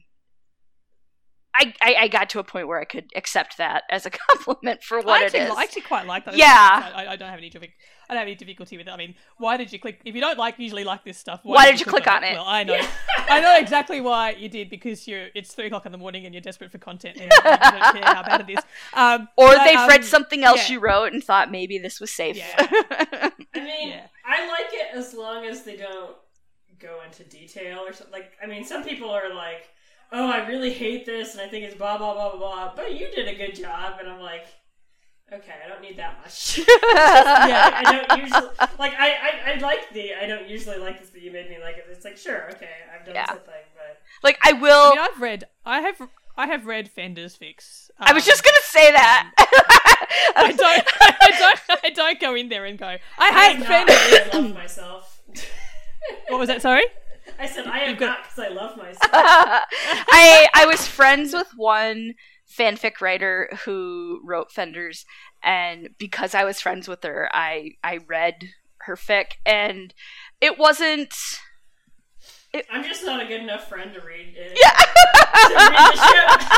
I, I I got to a point where I could accept that as a compliment for what I it actually, is. I actually quite like that. Yeah. I, I don't have any diffi- I don't have any difficulty with it. I mean, why did you click? If you don't like usually like this stuff, why, Why did you click on it? Well, I know, Yeah. I know exactly why you did, because you're it's three o'clock in the morning and you're desperate for content and you don't care how bad it is. Um, Or but, they've um, read something else yeah. you wrote and thought maybe this was safe. Yeah. I mean, Yeah. I like it as long as they don't go into detail or something. Like, I mean, some people are like, "Oh, I really hate this, and I think it's blah blah blah blah blah," but you did a good job, and I'm like, okay, I don't need that much. Yeah. I don't usually like. I, I I like the. I don't usually like this, but you made me like it. It's like, sure, okay, I've done Yeah. something, but Like, I will. I mean, I've read. I have. I have read Fender's Fix. I was Um, just gonna say that. I don't. I don't. I don't go in there and go, "I hate I'm not Fender." because I love myself. What was that? Sorry. I said I am You've got- not because I love myself. I I was friends with one fanfic writer who wrote Fenders, and because I was friends with her, I I read her fic, and it wasn't. It, I'm just not a good enough friend to read it. Yeah. to read the ship.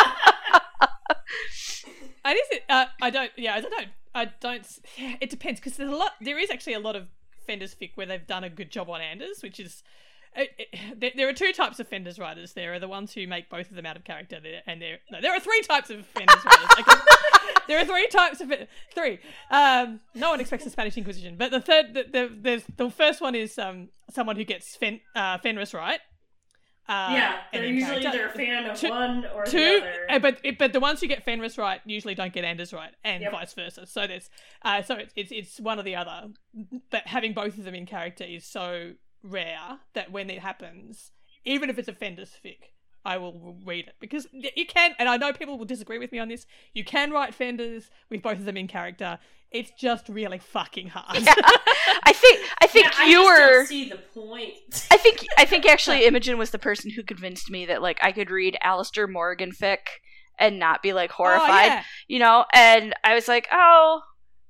I just, uh, I don't. Yeah, I don't. I don't. Yeah, it depends because there's a lot. There is actually a lot of Fenders fic where they've done a good job on Anders, which is. It, it, there, there are two types of Fenders writers. There are the ones who make both of them out of character, and there no, there are three types of Fenders writers. Okay? There are three types of three. Um, no one expects the Spanish Inquisition, but the third, the the, the, the first one is um someone who gets Fen, uh, Fenris right. Uh, yeah, they're and usually character. either a fan of two, one or two, the other. Uh, but it, but the ones who get Fenris right usually don't get Anders right, and Yep. vice versa. So there's uh, so it's, it's it's one or the other. But having both of them in character is so rare that when it happens, even if it's a Fenders fic, I will read it because you can. And I know people will disagree with me on this. You can write Fenders with both of them in character. It's just really fucking hard. Yeah. I think I think yeah, you I just were. don't see the point. I think I think actually Imogen was the person who convinced me that like I could read Alistair Morgan fic and not be like horrified, Oh, yeah. you know. And I was like, oh,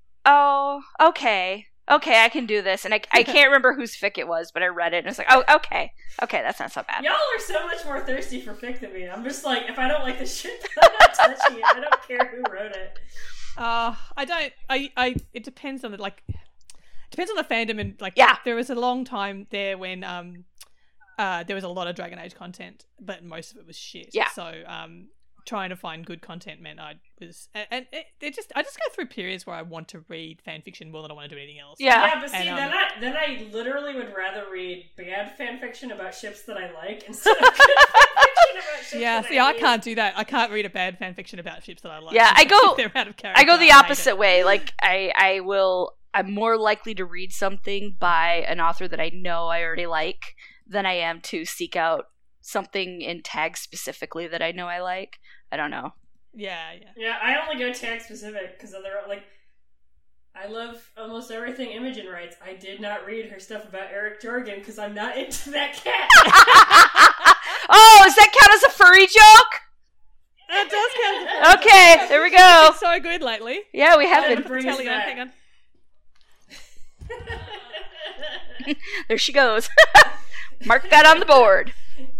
oh, okay, okay, I can do this. And I I can't remember whose fic it was, but I read it and I was like, oh, okay, okay, that's not so bad. Y'all are so much more thirsty for fic than me. I'm just like, if I don't like the shit, I'm not touching it. I don't care who wrote it. Uh, I don't. I. I. It depends on the like. Depends on the fandom and like. Yeah. There was a long time there when um, uh, there was a lot of Dragon Age content, but most of it was shit. Yeah. So um, trying to find good content meant I was and, and it, it just I just go through periods where I want to read fan fiction more than I want to do anything else. Yeah. Yeah, but see, And, um, then I then I literally would rather read bad fan fiction about ships that I like instead of good fan fiction about ships Yeah, that see, I I hate. can't do that. I can't read a bad fan fiction about ships that I like. Yeah, I because go- if they're out of character. I go the hate it. opposite way. Like I I will. I'm more likely to read something by an author that I know I already like than I am to seek out something in tag specifically that I know I like. I don't know. Yeah, yeah. Yeah, I only go tag specific because they're like, I love almost everything Imogen writes. I did not read her stuff about Eric Jorgen because I'm not into that cat. Oh, does that count as a furry joke? That does count. Okay, there we go. It's so good lately. Yeah, we have Yeah, been. but- Bring us Tell you, back. hang on. There she goes. Mark that on the board.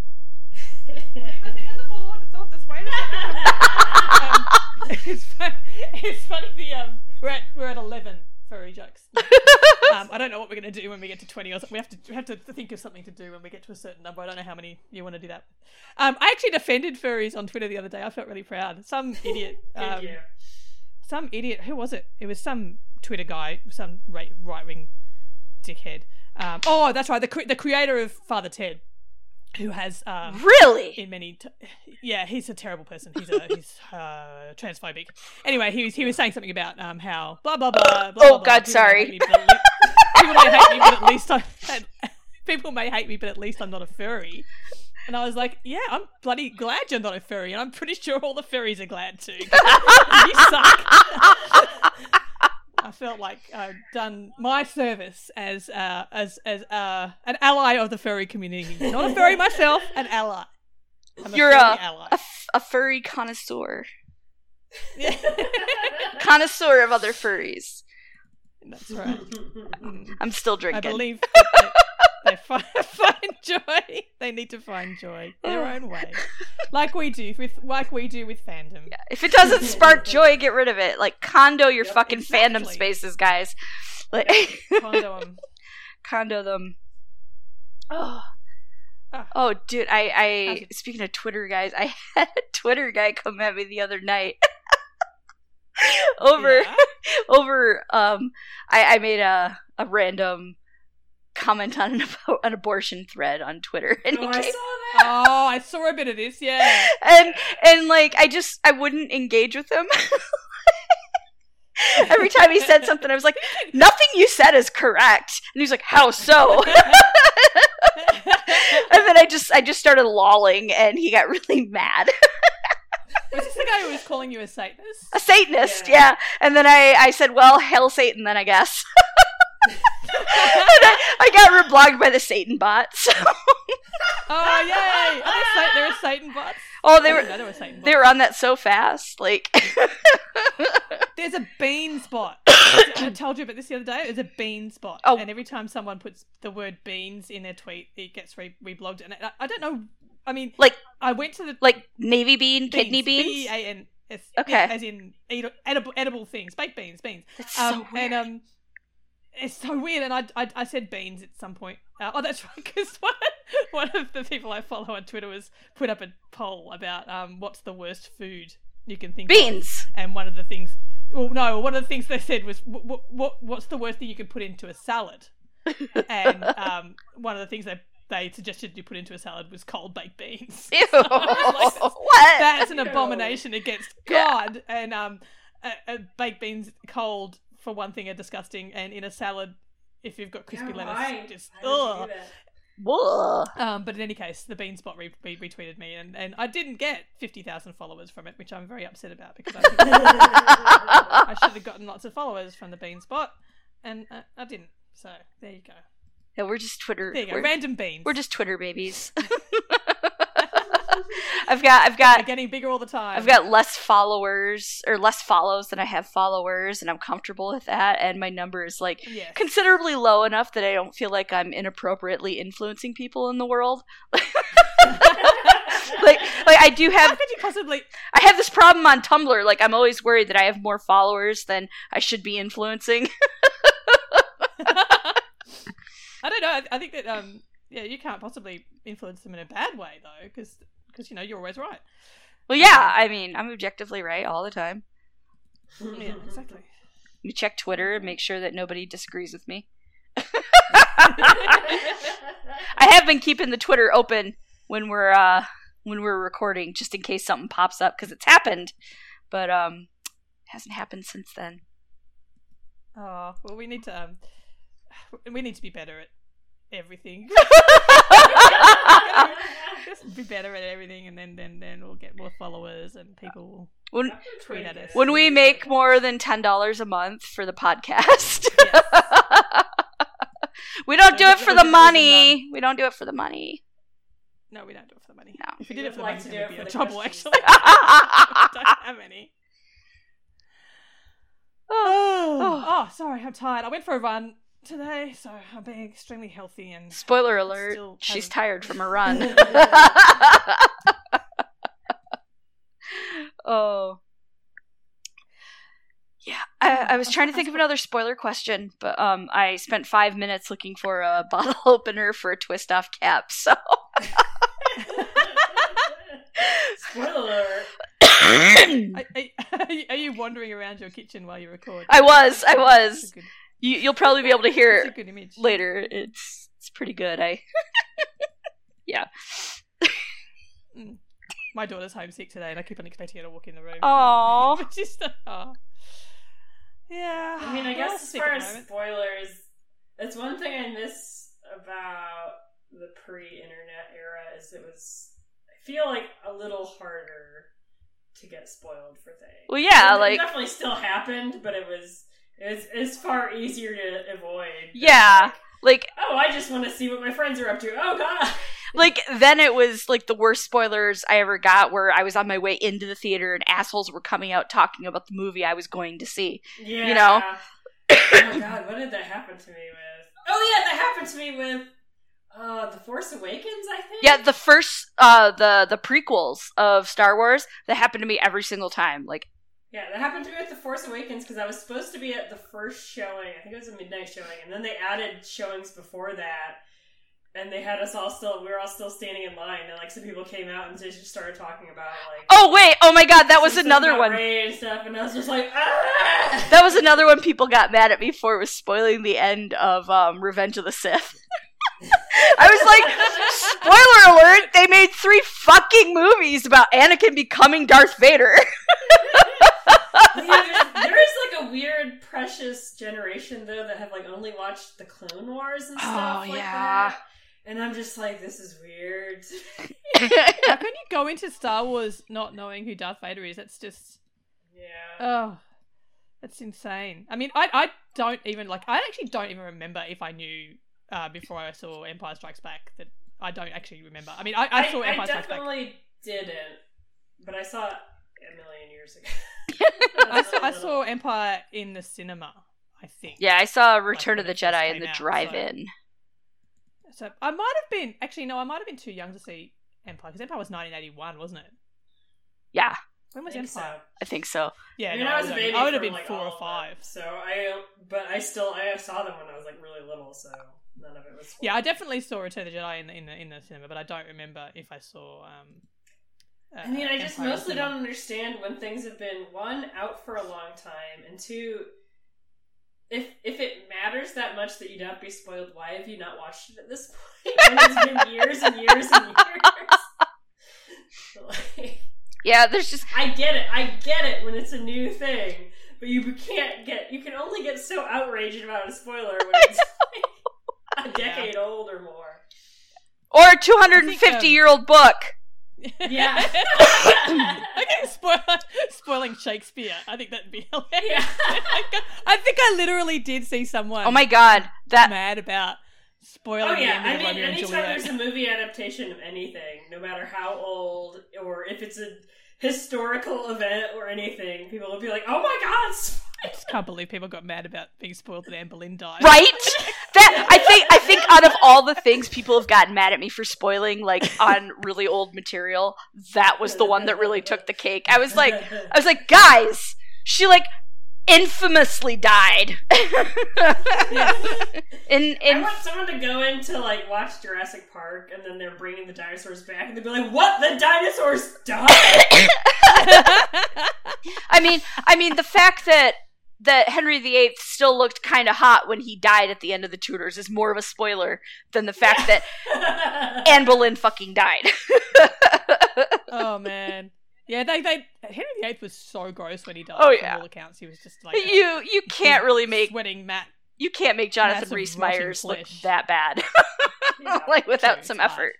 um, it's, fun, it's funny. The um, we're at we're at eleven furry jokes. Um, I don't know what we're gonna do when we get to twenty or something. We have to we have to think of something to do when we get to a certain number. I don't know how many you want to do that. Um, I actually defended furries on Twitter the other day. I felt really proud. Some idiot. Um, Thank you. some idiot. Who was it? It was some Twitter guy, some right wing dickhead. Um, oh, that's right. The cre- the creator of Father Ted, who has um, Really? in many t- yeah he's a terrible person. He's a he's uh, transphobic. Anyway, he was he was saying something about um how blah blah blah. blah Oh, blah, God, people sorry. may hate me, but at least- people may hate me, but at least I people may hate me, but at least I'm not a furry. And I was like, yeah, I'm bloody glad you're not a furry, and I'm pretty sure all the furries are glad too. You suck. I felt like I'd done my service as uh, as as uh, an ally of the furry community. Not a furry myself, an ally. I'm You're furry a, ally. a, f- a furry connoisseur. Yeah. Connoisseur of other furries. That's right. Mm. I'm still I drinking. believe that they, they find, find joy. They need to find joy their own way, like we do with like we do with fandom. If it doesn't spark joy, get rid of it. Like, condo your Yep, fucking fandom exactly. spaces, guys. Like, Condo 'em. condo them. Oh. Ah. Oh, dude, I, I, How's it- speaking of Twitter guys, I had a Twitter guy come at me the other night. over, Yeah? over, um, I, I made a, a random comment on an, abo- an abortion thread on Twitter. And Oh, he I came- saw that. Oh, I saw a bit of this. Yeah. and, and like, I just, I wouldn't engage with him. Every time he said something, I was like, nothing you said is correct. And he's like, how so? And then I just I just started lolling, and he got really mad. Was this the guy who was calling you a Satanist? A Satanist, yeah. Yeah. And then I, I said, well, hail Satan then, I guess. And I, I got reblogged by the Satan bot, so Oh yay! Are there, Sa- there are Satan bots? Oh, they I were didn't know there were Satan bots. they were on that so fast. Like, There's a bean spot. I told you about this the other day. There's a bean spot, Oh. and every time someone puts the word beans in their tweet, it gets re- reblogged. And I, I don't know. I mean, like I went to the like navy bean, beans, kidney B E beans. A N S. Okay. Yeah, as in eat, edible edible things, baked beans, beans. That's Um, so weird. and um, it's so weird. And I, I, I said beans at some point. Uh, oh, that's right. Because one, one of the people I follow on Twitter was put up a poll about um, what's the worst food you can think of. Beans. And one of the things, well, no, one of the things they said was, what, what, what's the worst thing you could put into a salad? And um, one of the things they they suggested you put into a salad was cold baked beans. Ew. So I was like, that's- What? That's an Ew. abomination against Yeah. God. And um, uh, uh, baked beans cold, for one thing, are disgusting. And in a salad, if you've got crispy Yeah, lettuce, why? just Why would you ugh. do that? Whoa. Um, but in any case, the Bean Spot re- re- retweeted me, and, and I didn't get fifty thousand followers from it, which I'm very upset about, because I, think I should have gotten lots of followers from the Bean Spot, and uh, I didn't. So there you go. Yeah, we're just Twitter. There you go. We're, Random beans. we're just Twitter babies. I've got I've got They're getting bigger all the time. I've got less followers or less follows than I have followers, and I'm comfortable with that. And my number is like yes. considerably low enough that I don't feel like I'm inappropriately influencing people in the world. like like I do How have could you possibly? I have this problem on Tumblr. Like I'm always worried that I have more followers than I should be influencing. I don't know. I, I think that um, yeah, you can't possibly influence them in a bad way though, because because you know you're always right. Well, yeah, I mean I'm objectively right all the time. Yeah, exactly. You check Twitter and make sure that nobody disagrees with me. I have been keeping the Twitter open when we're uh when we're recording, just in case something pops up, because it's happened, but um, it hasn't happened since then. Oh well, we need to um, we need to be better at everything. Just be better at everything, and then then then we'll get more followers, and people will When tweet at us. when we make more than ten dollars a month for the podcast, Yes. we don't do So it for that the was- money. We don't do it for the money. No, we don't do it for the money. No. If we We did it for would the like money, to then do we'd it be for in the trouble. questions. Actually, we don't have any. Oh. Oh, oh, sorry, I'm tired. I went for a run today, so I'm being extremely healthy and Spoiler alert, Still she's hasn't- tired from a run. Oh. Yeah, I, I was trying to think of another spoiler question, but um, I spent five minutes looking for a bottle opener for a twist-off cap, so... Spoiler alert. Are, are, are you wandering around your kitchen while you record? I was, I was. It's a good, You, you'll probably be able to hear it's a it good image. later. It's it's pretty good. I yeah. Mm. My daughter's homesick today, and I keep on expecting her to walk in the room. Aww. But just, oh. Yeah. I mean, I We're guess all as sick far at the as moment. spoilers, it's one thing I miss about the pre-internet era is it was, I feel like, a little harder to get spoiled for things. Well, yeah, it, like- it definitely still happened, but it was it was, it was far easier to avoid. than, Yeah. like, Like oh, I just want to see what my friends are up to. Oh god. like then it was like the worst spoilers I ever got, where I was on my way into the theater and assholes were coming out talking about the movie I was going to see. Yeah. You know? Oh god, what did that happen to me with? Oh yeah, that happened to me with uh The Force Awakens, I think. Yeah, the first uh the the prequels of Star Wars, that happened to me every single time. Like Yeah, that happened to me with The Force Awakens because I was supposed to be at the first showing. I think it was a midnight showing, and then they added showings before that, and they had us all still. We were all still standing in line, and like some people came out and they just started talking about like. oh wait, oh my god, that was some stuff another about one. Rey and stuff, and I was just like, ah! That was another one people got mad at me for, was spoiling the end of um, Revenge of the Sith. I was like, spoiler alert, they made three fucking movies about Anakin becoming Darth Vader. Yeah, there's, there is like a weird, precious generation though that have like only watched the Clone Wars and stuff Oh, like yeah. that, and I'm just like, this is weird. How can you go into Star Wars not knowing who Darth Vader is? That's just, Yeah. oh, that's insane. I mean, I I don't even, like, I actually don't even remember if I knew uh, before I saw Empire Strikes Back that I don't actually remember. I mean, I, I saw I, Empire I Strikes Back. definitely didn't, but I saw it a million years ago. I saw, I saw Empire in the cinema, I think. Yeah, I saw Return Like, of the when it first Jedi in came the out, so- drive-in. So I might have been actually no, I might have been too young to see Empire because Empire was nineteen eighty-one, wasn't it? Yeah, When I was think so. Empire? I think so. Yeah, I mean, no, I was a only- baby. I would have for, been like, four all or of five. them, so I, but I still, I saw them when I was like really little, so none of it was. Yeah, I definitely saw Return of the Jedi in the in the, in the cinema, but I don't remember if I saw. Um, uh, I mean, I just Empire in the mostly cinema. don't understand when things have been one out for a long time, and two, if if it matters that much that you don't be spoiled, why have you not watched it at this point? When it's been years and years and years. Like, Yeah, there's just I get it, I get it when it's a new thing, but you can't get, you can only get so outraged about a spoiler when it's like a decade old or more. or a two hundred fifty year old book. Yeah. Okay, spoil, spoiling Shakespeare. I think that'd be hilarious. Yeah. I think I literally did see someone Oh my god, that mad about spoiling Oh the yeah, end of I mean, Romeo and anytime Juliet. there's a movie adaptation of anything, no matter how old or if it's a historical event or anything, people will be like, "Oh my god!" sp-" I just can't believe people got mad about being spoiled that Anne Boleyn died. right? That I think I think out of all the things people have gotten mad at me for spoiling, like on really old material, that was the one that really took the cake. I was like, I was like, guys, she like infamously died. in I in want someone to go in to like watch Jurassic Park, and then they're bringing the dinosaurs back, and they'll be like, "What? The dinosaurs died?" I mean, I mean the fact that that Henry the Eighth still looked kind of hot when he died at the end of the Tudors is more of a spoiler than the fact that Anne Boleyn fucking died. Oh man, yeah, they they Henry the Eighth was so gross when he died. Oh, From yeah. all accounts, he was just like a you you can't really make sweating mat. you can't make Jonathan massive Rhys rotting Meyers look flesh. that bad. Yeah. like without True, some it's hard. effort.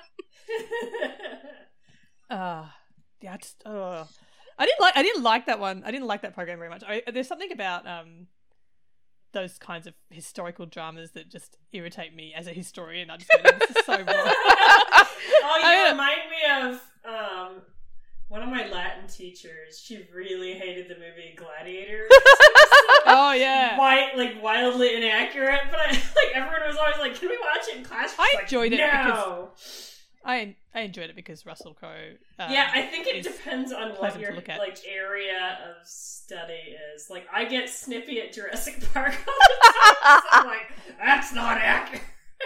Uh, yeah, I just, uh, I didn't like I didn't like that one. I didn't like that program very much. I, there's something about um those kinds of historical dramas that just irritate me as a historian. I just go, this is so wrong. Oh, you I- remind me of um, one of my Latin teachers. She really hated the movie Gladiator. Oh yeah, Why, like wildly inaccurate, but I, like everyone was always like, "Can we watch it in class?" She's I like, enjoyed it no. I I enjoyed it because Russell Crowe. Um, Yeah, I think it is depends on what pleasant to your look at. like area of study is. Like, I get snippy at Jurassic Park all the time. So I'm like, that's not accurate.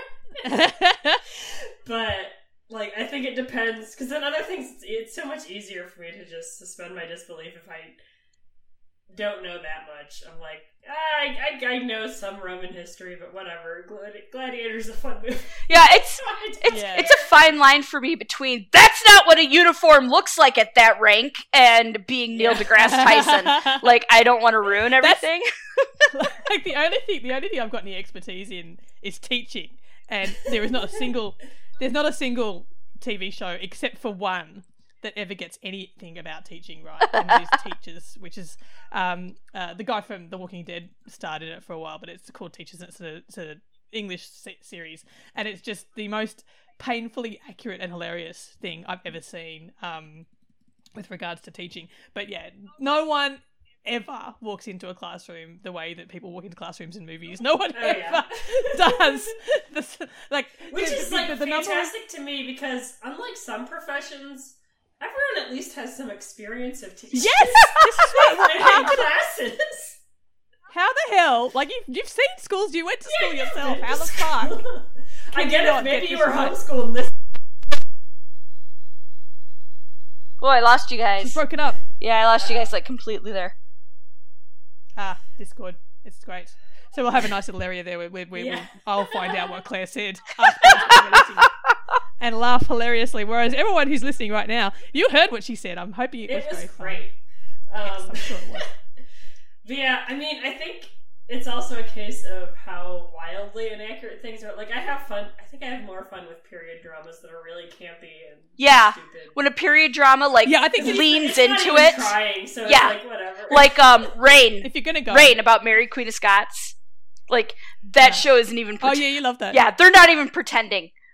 But like, I think it depends, because then other things, it's, it's so much easier for me to just suspend my disbelief if I don't know that much. I'm like, ah, I, I I know some Roman history, but whatever. Gladi- Gladiator's a fun movie. Yeah, it's it's Yeah. it's a fine line for me between that's not what a uniform looks like at that rank and being Neil Yeah. deGrasse Tyson. Like, I don't want to ruin everything. Like the only thing, the only thing I've got any expertise in is teaching, and there is not a single, there's not a single T V show except for one that ever gets anything about teaching right, and it is Teachers, which is um uh, the guy from The Walking Dead started it for a while, but it's called Teachers, and it's a, it's a English se- series, and it's just the most painfully accurate and hilarious thing I've ever seen um with regards to teaching. But yeah, no one ever walks into a classroom the way that people walk into classrooms in movies. No one Oh, ever yeah. does this, like Which the, is the- like the, the number of- fantastic to me, because unlike some professions, everyone at least has some experience of teaching. Yes, this is what. what- in How, classes. how the hell? Like you've you've seen schools. You went to school Yeah, yourself. yeah, How the just- fuck? I Can get you it. not Maybe get you this were right? homeschooled and this. Oh, I lost you She's guys. broken up. Yeah, I lost you guys like completely there. Ah, Discord. It's great. So we'll have a nice little area there where, where, where Yeah. we'll, I'll find out what Claire said after and laugh hilariously. Whereas everyone who's listening right now, you heard what she said. I'm hoping it, It was was very funny. great. Yes, Um, I'm sure it was. But yeah, I mean, I think it's also a case of how wildly inaccurate things are. Like, I have fun. I think I have more fun with period dramas that are really campy and Yeah. stupid. When a period drama like Yeah, I think It's- leans it's not into even it, Trying, so Yeah. it's like whatever. like um Rain, If you're gonna go, Rain about Mary Queen of Scots, like that Yeah. show isn't even. Oh Pret- yeah, you love that. yeah, they're not even pretending.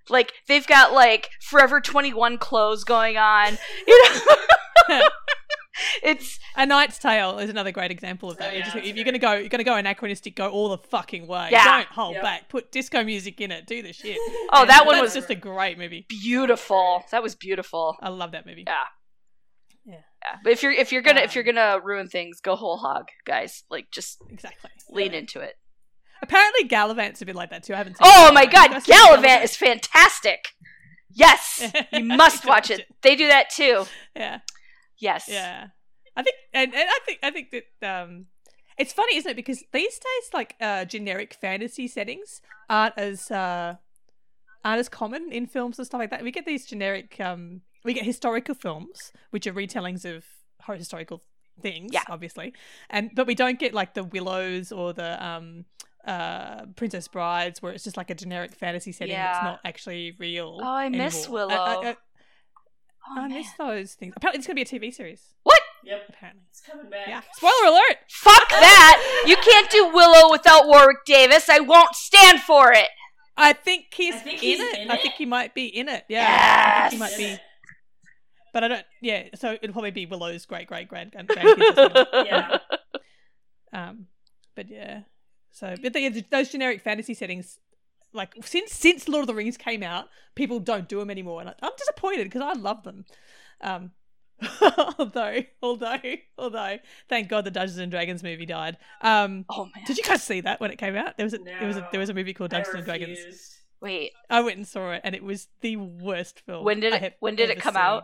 Like, they've got, like, Forever twenty-one clothes going on. You know? It's... A Knight's Tale is another great example of that. Oh, You yeah, just- that's if a you're gonna go, you're gonna go anachronistic, go all the fucking way. Yeah. Don't hold Yep. back. Put disco music in it. Do the shit. Oh, And that one that's was just a great movie. beautiful. That was beautiful. I love that movie. Yeah. Yeah. Yeah. But if you're if you're gonna Um, if you're gonna ruin things, go whole hog, guys. Like, just Exactly. lean into it. Apparently, Gallivant's a bit like that too. I haven't seen. Oh it. my Have god, you guys seen Gallivant is fantastic. Yes, you must should watch it. They do that too. Yeah. Yes. Yeah. I think, and, and I think, I think that um, it's funny, isn't it? Because these days, like uh, generic fantasy settings aren't as uh, aren't as common in films and stuff like that. We get these generic, um, we get historical films, which are retellings of ho- historical things, Yeah. obviously, and but we don't get like the Willows or the um, uh, Princess Brides, where it's just like a generic fantasy setting that's Yeah. not actually real. Oh, I miss anymore. Willow. I, I, I, Oh, I man. miss those things. Apparently, it's going to be a T V series. What? Yep. Apparently, It's coming back. yeah. Spoiler alert. Fuck that! You can't do Willow without Warwick Davis. I won't stand for it. I think he's, I think in, he's it. in I it? think he might be in it. Yeah, I think he Yes. might In be. it. But I don't. Yeah, so it'll probably be Willow's great great grand grandkids. as well. Yeah. Um, but yeah. So, but the, those generic fantasy settings, like since since Lord of the Rings came out, people don't do them anymore, and I, I'm disappointed because I love them. Um, although, although, although, thank God the Dungeons and Dragons movie died. Um, Oh man. did you guys see that when it came out? There was a there was a No. there was a movie called I Dungeons and Dragons. refused. Wait. I went and saw it, and it was the worst film. When did I it- have when did it ever come seen. out?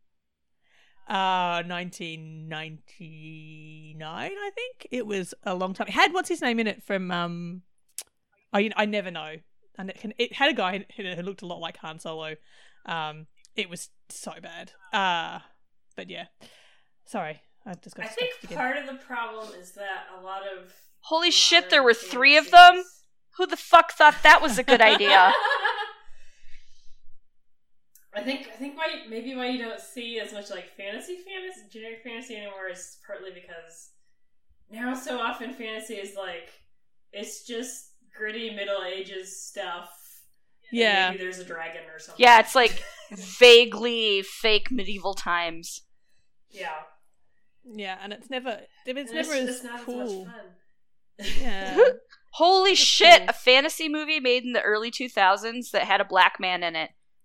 Uh, nineteen ninety-nine, I think. It was a long time. It had what's his name in it from um, I I never know. And it, can, it had a guy in it who looked a lot like Han Solo. Um, it was so bad. Uh, but yeah, sorry, I just got. I think distracted again. part of the problem is that a lot of Holy shit, there modern were three of them? fantasies- Who the fuck thought that was a good idea? I think I think why maybe why you don't see as much like fantasy fantasy generic fantasy anymore is partly because now so often fantasy is like it's just gritty Middle Ages stuff. and Yeah. maybe there's a dragon or something. Yeah, it's like vaguely fake medieval times. yeah. Yeah, and it's never. It's And never it's, as it's not cool. as much fun. Yeah. Holy That's shit, cool. a fantasy movie made in the early two thousands that had a black man in it.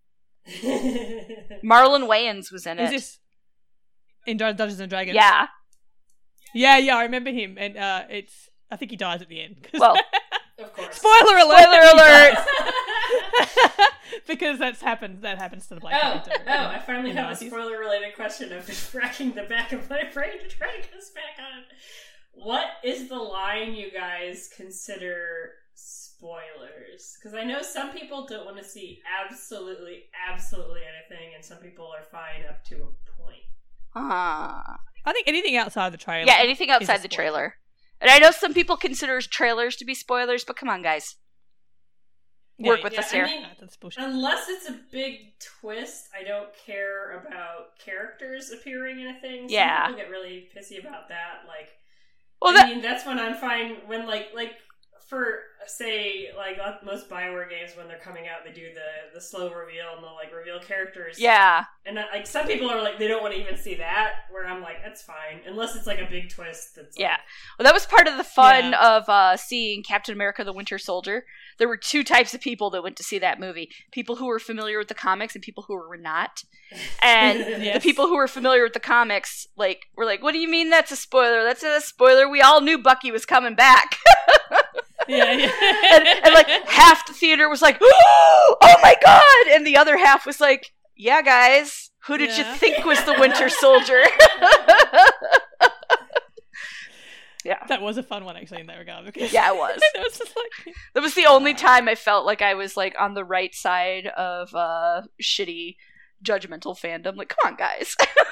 Marlon Wayans was in Is it. this in Dun- Dungeons and Dragons? Yeah. Yeah, yeah, I remember him, and uh, it's. I think he dies at the end. 'cause- Well, Of course. spoiler alert! Spoiler he alert! dies. Because that's happened. That happens to the black Oh, character. oh, I finally in have a nineties. spoiler related question. I've been racking the back of my brain to try to get us back on. What is the line you guys consider spoilers? Because I know some people don't want to see absolutely, absolutely anything, and some people are fine up to a point. uh, I think anything outside the trailer. yeah, anything is a outside the spoiler. trailer. And I know some people consider trailers to be spoilers, but come on, guys. Yeah, Work yeah, with yeah, us I here. mean- That's bullshit. Unless it's a big twist, I don't care about characters appearing in a thing. Some Yeah. people get really pissy about that. Like, Well, I that, mean, that's when I'm fine when like like for say like uh, most Bioware games when they're coming out, they do the the slow reveal and they'll like reveal characters. yeah. and uh, like some people are like they don't want to even see that. Where I'm like, that's fine unless it's like a big twist. That's like, Yeah. Well, that was part of the fun Yeah. of uh, seeing Captain America the Winter Soldier. There were two types of people that went to see that movie. People who were familiar with the comics and people who were not. And the Yes. people who were familiar with the comics like were like, what do you mean that's a spoiler? That's not a spoiler. We all knew Bucky was coming back. Yeah, yeah. and, and like half the theater was like, oh my god! And the other half was like, yeah, guys, who did Yeah. you think was the Winter Soldier? Yeah. That was a fun one actually in that regard. Because Yeah, it was. it was just like That was the only time I felt like I was like on the right side of uh shitty judgmental fandom. Like, come on, guys.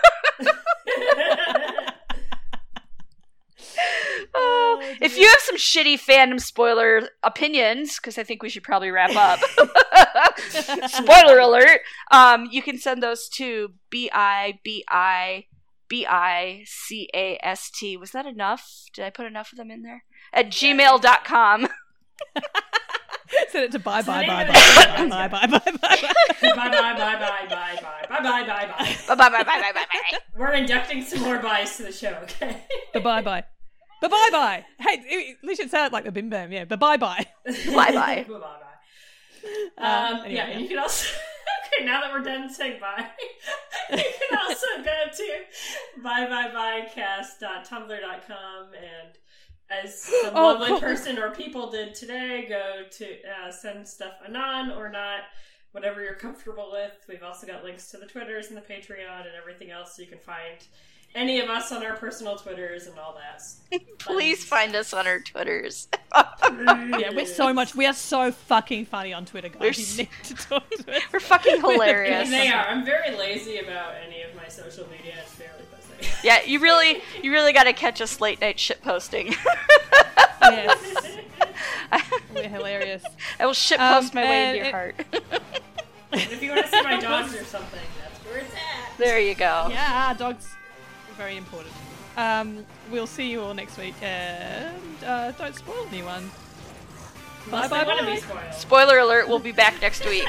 Oh, Uh, if you have some shitty fandom spoiler opinions, because I think we should probably wrap up. Spoiler alert! Um, you can send those to b i b i b i c a s t. Was that enough? Did I put enough of them in there? At Yeah, I gmail dot com. Send it to bye So bye the bye name bye of bye the- bye bye bye bye bye. Bye bye bye bye bye bye bye bye bye bye bye. Bye bye bye bye bye bye bye. We're inducting some more buys to the show, okay? Bye bye bye. Bye bye bye. Hey, it- we should say it like the Bim Bam, yeah. Bye bye bye. Bye bye. Bye bye. Um, Um, anyway, yeah, and you can also okay. Now that we're done saying bye, you can also go to bye bye bye cast dot tumblr dot com and as some Oh, lovely cool. person or people did today, go to uh, send stuff anon or not, whatever you're comfortable with. We've also got links to the Twitters and the Patreon and everything else, so you can find any of us on our personal Twitters and all that. Please find us on our Twitters. Yeah, we're so much. We are so fucking funny on Twitter, guys. We're You s- need to talk to us. We're fucking And hilarious. they are. I'm very lazy about any of my social media. It's fairly pussy. Yeah, you really, you really got to catch us late night shit posting. Yes, we're hilarious. I will shit Um, post my way into and your it- heart. And if you want to see my dogs or something, that's where it's at. There you go. Yeah, dogs are very important. Um, we'll see you all next week, and uh, don't spoil anyone. Bye Unless bye they want to bye. be spoiled. Spoiler alert, we'll be back next week.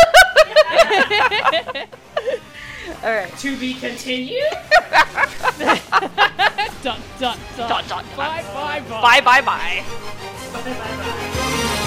All right. To be continued. dot dot dot Dot, dot, dot. Bye bye bye. Bye bye bye. Bye bye bye.